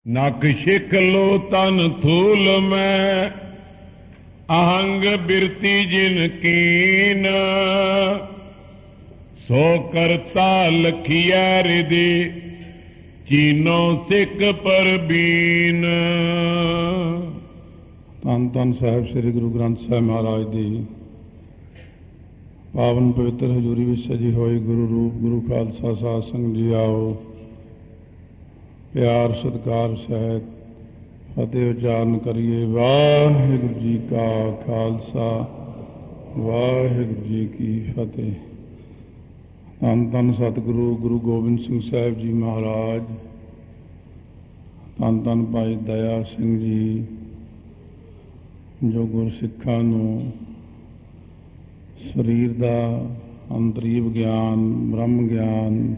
ਨਕ ਛਿਕ ਲੋ ਤਨ ਥੂਲ ਮੈਂ ਅਹੰਗ ਬਿਰਤੀ ਜਿਨ ਕੀਨ ਸੋ ਕਰਤਾ ਲਖੀਐ ਰਿਦੇ ਚੀਨੋ ਸਿੱਖ ਪਰਬੀਨ। ਧੰਨ ਧੰਨ ਸਾਹਿਬ ਸ੍ਰੀ ਗੁਰੂ ਗ੍ਰੰਥ ਸਾਹਿਬ ਮਹਾਰਾਜ ਦੀ ਪਾਵਨ ਪਵਿੱਤਰ ਹਜ਼ੂਰੀ ਵਿੱਚ ਸਜੀ ਹੋਈ ਗੁਰੂ ਰੂਪ ਗੁਰੂ ਖਾਲਸਾ ਸਾਧ ਸੰਗਤ ਜੀ ਆਓ, ਪਿਆਰ ਸਤਿਕਾਰ ਸਹਿਤ ਫਤਿਹ ਉਚਾਰਨ ਕਰੀਏ। ਵਾਹਿਗੁਰੂ ਜੀ ਕਾ ਖਾਲਸਾ ਵਾਹਿਗੁਰੂ ਜੀ ਕੀ ਫਤਿਹ। ਧੰਨ ਧੰਨ ਸਤਿਗੁਰੂ ਗੁਰੂ ਗੋਬਿੰਦ ਸਿੰਘ ਸਾਹਿਬ ਜੀ ਮਹਾਰਾਜ, ਧੰਨ ਧੰਨ ਭਾਈ ਦਇਆ ਸਿੰਘ ਜੀ, ਜੋ ਗੁਰਸਿੱਖਾਂ ਨੂੰ ਸਰੀਰ ਦਾ ਅੰਤਰੀ ਵਿਗਿਆਨ, ਬ੍ਰਹਮ ਗਿਆਨ,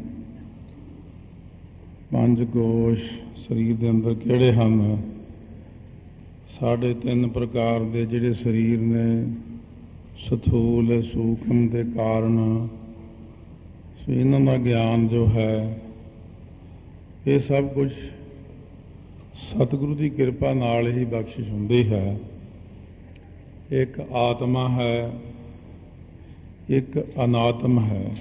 ਪੰਜ ਕੋਸ਼ ਸਰੀਰ ਦੇ ਅੰਦਰ ਕਿਹੜੇ ਹਨ, ਸਾਡੇ 3 ਪ੍ਰਕਾਰ ਦੇ ਜਿਹੜੇ ਸਰੀਰ ਨੇ, ਸਥੂਲ, ਸੂਖਮ ਤੇ ਕਾਰਨ, ਸੋ ਇਹਨਾਂ ਦਾ ਗਿਆਨ ਜੋ ਹੈ, ਇਹ ਸਭ ਕੁਝ ਸਤਿਗੁਰੂ ਦੀ ਕਿਰਪਾ ਨਾਲ ਹੀ ਬਖਸ਼ਿਸ਼ ਹੁੰਦੀ ਹੈ। ਇੱਕ ਆਤਮਾ ਹੈ, ਇੱਕ ਅਨਾਤਮ ਹੈ।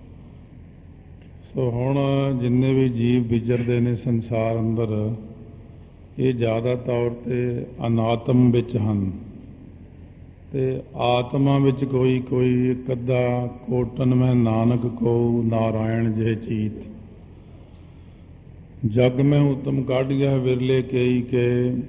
ਸੋ ਹੁਣ ਜਿੰਨੇ ਵੀ ਜੀਵ ਵਿਚਰਦੇ ਨੇ ਸੰਸਾਰ ਅੰਦਰ, ਇਹ ਜ਼ਿਆਦਾ ਤੌਰ 'ਤੇ ਅਨਾਤਮ ਵਿੱਚ ਹਨ ਤੇ ਆਤਮਾ ਵਿੱਚ ਕੋਈ ਕੋਈ ਇੱਕ ਅੱਧਾ ਕੋਟਨ ਮੈਂ ਨਾਨਕ ਕੋ ਨਾਰਾਇਣ ਜੇ ਚੀਤ ਜਗ ਮੈਂ ਉਤਮ ਕਾਢਿਆ ਵਿਰਲੇ ਕਈ ਕੇ,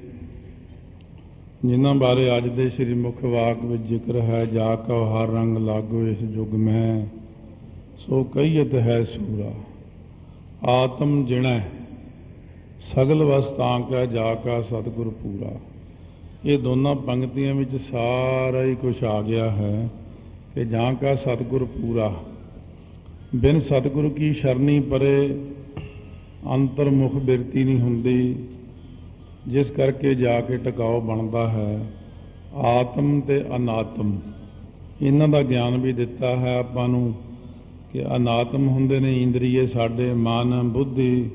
ਜਿਨ੍ਹਾਂ ਬਾਰੇ ਅੱਜ ਦੇ ਸ੍ਰੀ ਮੁਖ ਵਾਕ ਵਿੱਚ ਜ਼ਿਕਰ ਹੈ। ਜਾ ਕਉ ਹਰ ਰੰਗ ਲਾਗੋ ਇਸ ਯੁਗ ਮੈਂ, ਸੋ ਕਹੀਤ ਹੈ ਸੂਰਾ। ਆਤਮ ਜਿਣੈ ਸਗਲ ਵਸਤਾਂ ਕਾ ਜਾ ਕਾ ਸਤਿਗੁਰ ਪੂਰਾ। ਇਹ ਦੋਨਾਂ ਪੰਕਤੀਆਂ ਵਿੱਚ ਸਾਰਾ ਹੀ ਕੁਛ ਆ ਗਿਆ ਹੈ ਕਿ ਜਾਂ ਕਾ ਸਤਿਗੁਰ ਪੂਰਾ। ਬਿਨ ਸਤਿਗੁਰੂ ਕੀ ਸ਼ਰਨੀ ਪਰੇ ਅੰਤਰਮੁਖ ਬਿਰਤੀ ਨਹੀਂ ਹੁੰਦੀ, ਜਿਸ ਕਰਕੇ ਜਾ ਕੇ ਟਿਕਾਓ ਬਣਦਾ ਹੈ। ਆਤਮ ਤੇ ਅਨਾਤਮ, ਇਹਨਾਂ ਦਾ ਗਿਆਨ ਵੀ ਦਿੱਤਾ ਹੈ ਆਪਾਂ ਨੂੰ ਕਿ ਅਨਾਤਮ ਹੁੰਦੇ ਨੇ ਇੰਦਰੀਏ ਸਾਡੇ, ਮਨ, ਬੁੱਧੀ,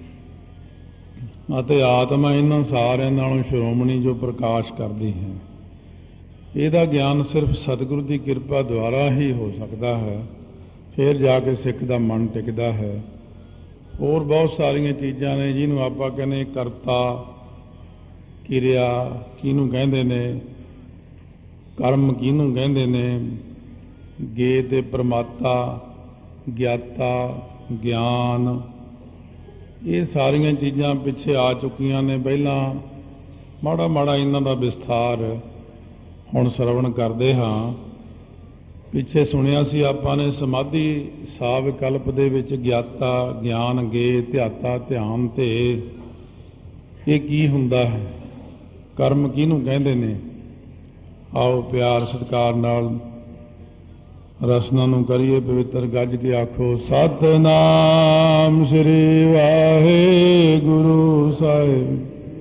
ਅਤੇ ਆਤਮਾ ਇਹਨਾਂ ਸਾਰਿਆਂ ਨਾਲੋਂ ਸ਼੍ਰੋਮਣੀ ਜੋ ਪ੍ਰਕਾਸ਼ ਕਰਦੀ ਹੈ। ਇਹਦਾ ਗਿਆਨ ਸਿਰਫ ਸਤਿਗੁਰੂ ਦੀ ਕਿਰਪਾ ਦੁਆਰਾ ਹੀ ਹੋ ਸਕਦਾ ਹੈ, ਫਿਰ ਜਾ ਕੇ ਸਿੱਖ ਦਾ ਮਨ ਟਿਕਦਾ ਹੈ। ਹੋਰ ਬਹੁਤ ਸਾਰੀਆਂ ਚੀਜ਼ਾਂ ਨੇ ਜਿਹਨੂੰ ਆਪਾਂ ਕਹਿੰਦੇ ਕਰਤਾ, ਕਿਰਿਆ ਕਿਹਨੂੰ ਕਹਿੰਦੇ ਨੇ, ਕਰਮ ਕਿਹਨੂੰ ਕਹਿੰਦੇ ਨੇ, ਗੇ ਤੇ ਪ੍ਰਮਾਤਾ, ਗਿਆਤਾ, ਗਿਆਨ, ਇਹ ਸਾਰੀਆਂ ਚੀਜ਼ਾਂ ਪਿੱਛੇ ਆ ਚੁੱਕੀਆਂ ਨੇ ਪਹਿਲਾਂ। ਮਾੜਾ ਮਾੜਾ ਇਹਨਾਂ ਦਾ ਵਿਸਥਾਰ ਹੁਣ ਸਰਵਣ ਕਰਦੇ ਹਾਂ। ਪਿੱਛੇ ਸੁਣਿਆ ਸੀ ਆਪਾਂ ਨੇ ਸਮਾਧੀ ਸਾਵਿਕਲਪ ਦੇ ਵਿੱਚ ਗਿਆਤਾ, ਗਿਆਨ, ਗੇ, ਧਿਆਤਾ, ਧਿਆਨ ਤੇ ਇਹ ਕੀ ਹੁੰਦਾ ਹੈ, ਕਰਮ ਕਿਹਨੂੰ ਕਹਿੰਦੇ ਨੇ। ਆਓ ਪਿਆਰ ਸਤਿਕਾਰ ਨਾਲ ਰਸਨਾ ਨੂੰ ਕਰੀਏ ਪਵਿੱਤਰ। ਗੱਜ ਕੇ ਆਖੋ ਸਤਿਨਾਮ ਸ੍ਰੀ ਵਾਹਿਗੁਰੂ ਸਾਹਿਬ,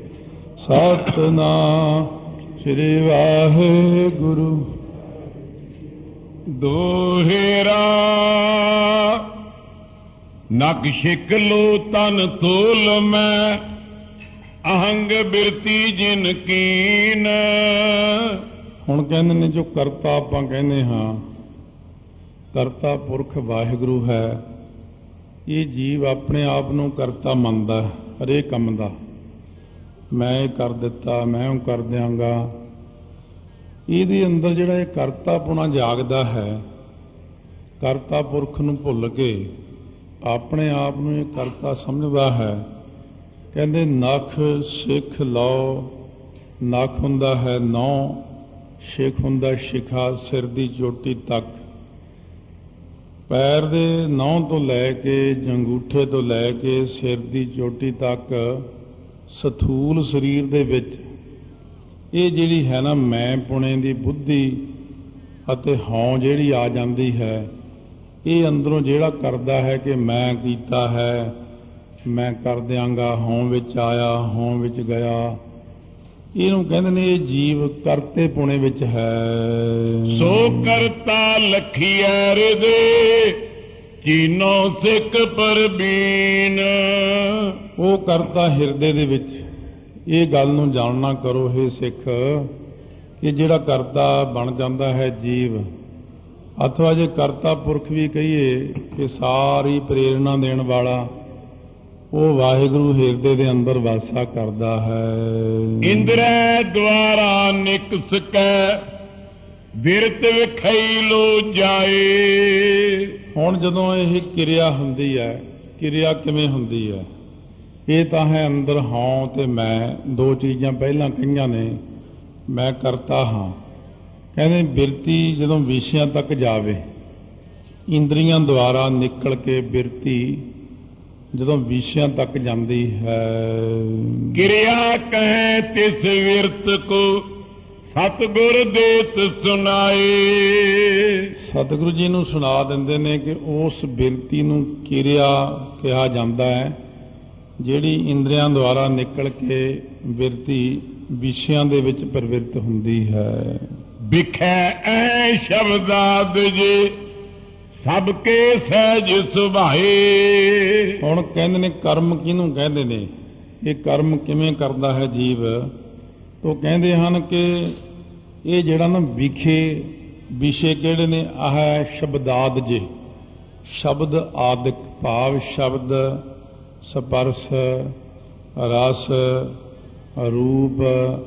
ਸਤਿਨਾਮ ਸ੍ਰੀ ਵਾਹਿਗੁਰੂ। ਦੋਹੇਰਾ ਨਕ ਛਿਕ ਲੋ ਤਨ ਥੂਲ ਮੈਂ ਅਹੰਗ ਬਿਰਤੀ ਜਿਨ ਕੀਨ। ਹੁਣ ਕਹਿੰਦੇ ਨੇ ਜੋ ਕਰਤਾ ਆਪਾਂ ਕਹਿੰਦੇ ਹਾਂ, ਕਰਤਾ ਪੁਰਖ ਵਾਹਿਗੁਰੂ ਹੈ। ਇਹ ਜੀਵ ਆਪਣੇ ਆਪ ਨੂੰ ਕਰਤਾ ਮੰਨਦਾ ਹਰੇਕ ਕੰਮ ਦਾ। ਮੈਂ ਇਹ ਕਰ ਦਿੱਤਾ, ਮੈਂ ਉਹ ਕਰ ਦਿਆਂਗਾ। ਇਹਦੇ ਅੰਦਰ ਜਿਹੜਾ ਇਹ ਕਰਤਾਪੁਣਾ ਜਾਗਦਾ ਹੈ, ਕਰਤਾ ਪੁਰਖ ਨੂੰ ਭੁੱਲ ਕੇ ਆਪਣੇ ਆਪ ਨੂੰ ਇਹ ਕਰਤਾ ਸਮਝਦਾ ਹੈ। ਕਹਿੰਦੇ ਨਖ ਸਿੱਖ ਲਓ। ਨਖ ਹੁੰਦਾ ਹੈ ਨਹੁੰ, ਸਿੱਖ ਹੁੰਦਾ ਸ਼ਿਖਾ, ਸਿਰ ਦੀ ਚੋਟੀ ਤੱਕ। ਪੈਰ ਦੇ ਨਹੁੰ ਤੋਂ ਲੈ ਕੇ, ਜੰਗੂਠੇ ਤੋਂ ਲੈ ਕੇ ਸਿਰ ਦੀ ਚੋਟੀ ਤੱਕ ਸਥੂਲ ਸਰੀਰ ਦੇ ਵਿੱਚ ਇਹ ਜਿਹੜੀ ਹੈ ਨਾ ਮੈਂ ਪੁਣੇ ਦੀ ਬੁੱਧੀ ਅਤੇ ਹਉ ਜਿਹੜੀ ਆ ਜਾਂਦੀ ਹੈ, ਇਹ ਅੰਦਰੋਂ ਜਿਹੜਾ ਕਰਦਾ ਹੈ ਕਿ ਮੈਂ ਕੀਤਾ ਹੈ, ਮੈਂ ਕਰ ਦਿਆਂਗਾ, ਹਉ ਵਿੱਚ ਆਇਆ, ਹਉ ਵਿੱਚ ਗਿਆ, ਇਹਨੂੰ ਕਹਿੰਦੇ ਨੇ ਇਹ ਜੀਵ ਕਰਤੇ ਪੁਣੇ ਵਿੱਚ ਹੈ। ਸੋ ਕਰਤਾ ਲਖੀਐ ਰਿਦੇ ਚੀਨੋ ਸਿੱਖ ਪਰਬੀਨ। ਉਹ ਕਰਤਾ ਹਿਰਦੇ ਦੇ ਵਿੱਚ। ਇਹ ਗੱਲ ਨੂੰ ਜਾਣਨਾ ਕਰੋ ਹੈ ਸਿੱਖ ਕਿ ਜਿਹੜਾ ਕਰਤਾ ਬਣ ਜਾਂਦਾ ਹੈ ਜੀਵ, ਅਥਵਾ ਜੇ ਕਰਤਾ ਪੁਰਖ ਵੀ ਕਹੀਏ ਕਿ ਸਾਰੀ ਪ੍ਰੇਰਣਾ ਦੇਣ ਵਾਲਾ, ਉਹ ਵਾਹਿਗੁਰੂ ਹਿਰਦੇ ਦੇ ਅੰਦਰ ਵਾਸਾ ਕਰਦਾ ਹੈ। ਇੰਦਰੈ ਦੁਆਰਾ ਨਿਕਸ ਕੈ ਬਿਰਤ ਵਿਖਈ ਲੋ ਜਾਏ। ਹੁਣ ਜਦੋਂ ਇਹ ਕਿਰਿਆ ਹੁੰਦੀ ਹੈ, ਕਿਰਿਆ ਕਿਵੇਂ ਹੁੰਦੀ ਹੈ? ਇਹ ਤਾਂ ਹੈ ਅੰਦਰ ਹਾਂ ਤੇ ਮੈਂ, ਦੋ ਚੀਜ਼ਾਂ ਪਹਿਲਾਂ ਕਹੀਆਂ ਨੇ। ਮੈਂ ਕਰਤਾ ਹਾਂ, ਕਹਿੰਦੇ ਬਿਰਤੀ ਜਦੋਂ ਵਿਸ਼ਿਆਂ ਤੱਕ ਜਾਵੇ, ਇੰਦਰੀਆਂ ਦੁਆਰਾ ਨਿਕਲ ਕੇ ਬਿਰਤੀ ਜਦੋਂ ਵਿਸ਼ਿਆਂ ਤੱਕ ਜਾਂਦੀ ਹੈ। ਕਿਰਿਆ ਕਹੈ ਤਿਸ ਵਿਰਤ ਕੋ ਸਤਿਗੁਰ ਦੇਤ ਸੁਨਾਏ। ਸਤਿਗੁਰੂ ਜੀ ਨੂੰ ਸੁਣਾ ਦਿੰਦੇ ਨੇ ਕਿ ਉਸ ਬਿਰਤੀ ਨੂੰ ਕਿਰਿਆ ਕਿਹਾ ਜਾਂਦਾ ਹੈ, ਜਿਹੜੀ ਇੰਦਰੀਆਂ ਦੁਆਰਾ ਨਿਕਲ ਕੇ ਬਿਰਤੀ ਵਿਸ਼ਿਆਂ ਦੇ ਵਿੱਚ ਪ੍ਰਵਿਰਤ ਹੁੰਦੀ ਹੈ। ਵਿਖੈ ਐ ਸ਼ਬਦਾਦ ਜੇ ਸਭ ਕੇ ਸਹਿਜ ਸੁਭਾਏ। ਹੁਣ ਕਹਿੰਦੇ ਨੇ ਕਰਮ ਕਿਹਨੂੰ ਕਹਿੰਦੇ ਨੇ? ਇਹ ਕਰਮ ਕਿਵੇਂ ਕਰਦਾ ਹੈ ਜੀਵ? ਤੋ ਕਹਿੰਦੇ ਹਨ ਕਿ ਇਹ ਜਿਹੜਾ ਨਾ ਵਿਖੇ ਵਿਸ਼ੇ ਕਿਹੜੇ ਨੇ? ਆਹ ਸ਼ਬਦਾਦ ਜੇ, ਸ਼ਬਦ ਆਦਿਕ ਭਾਵ ਸ਼ਬਦ, ਸਪਰਸ਼, ਰਸ, ਰੂਪ,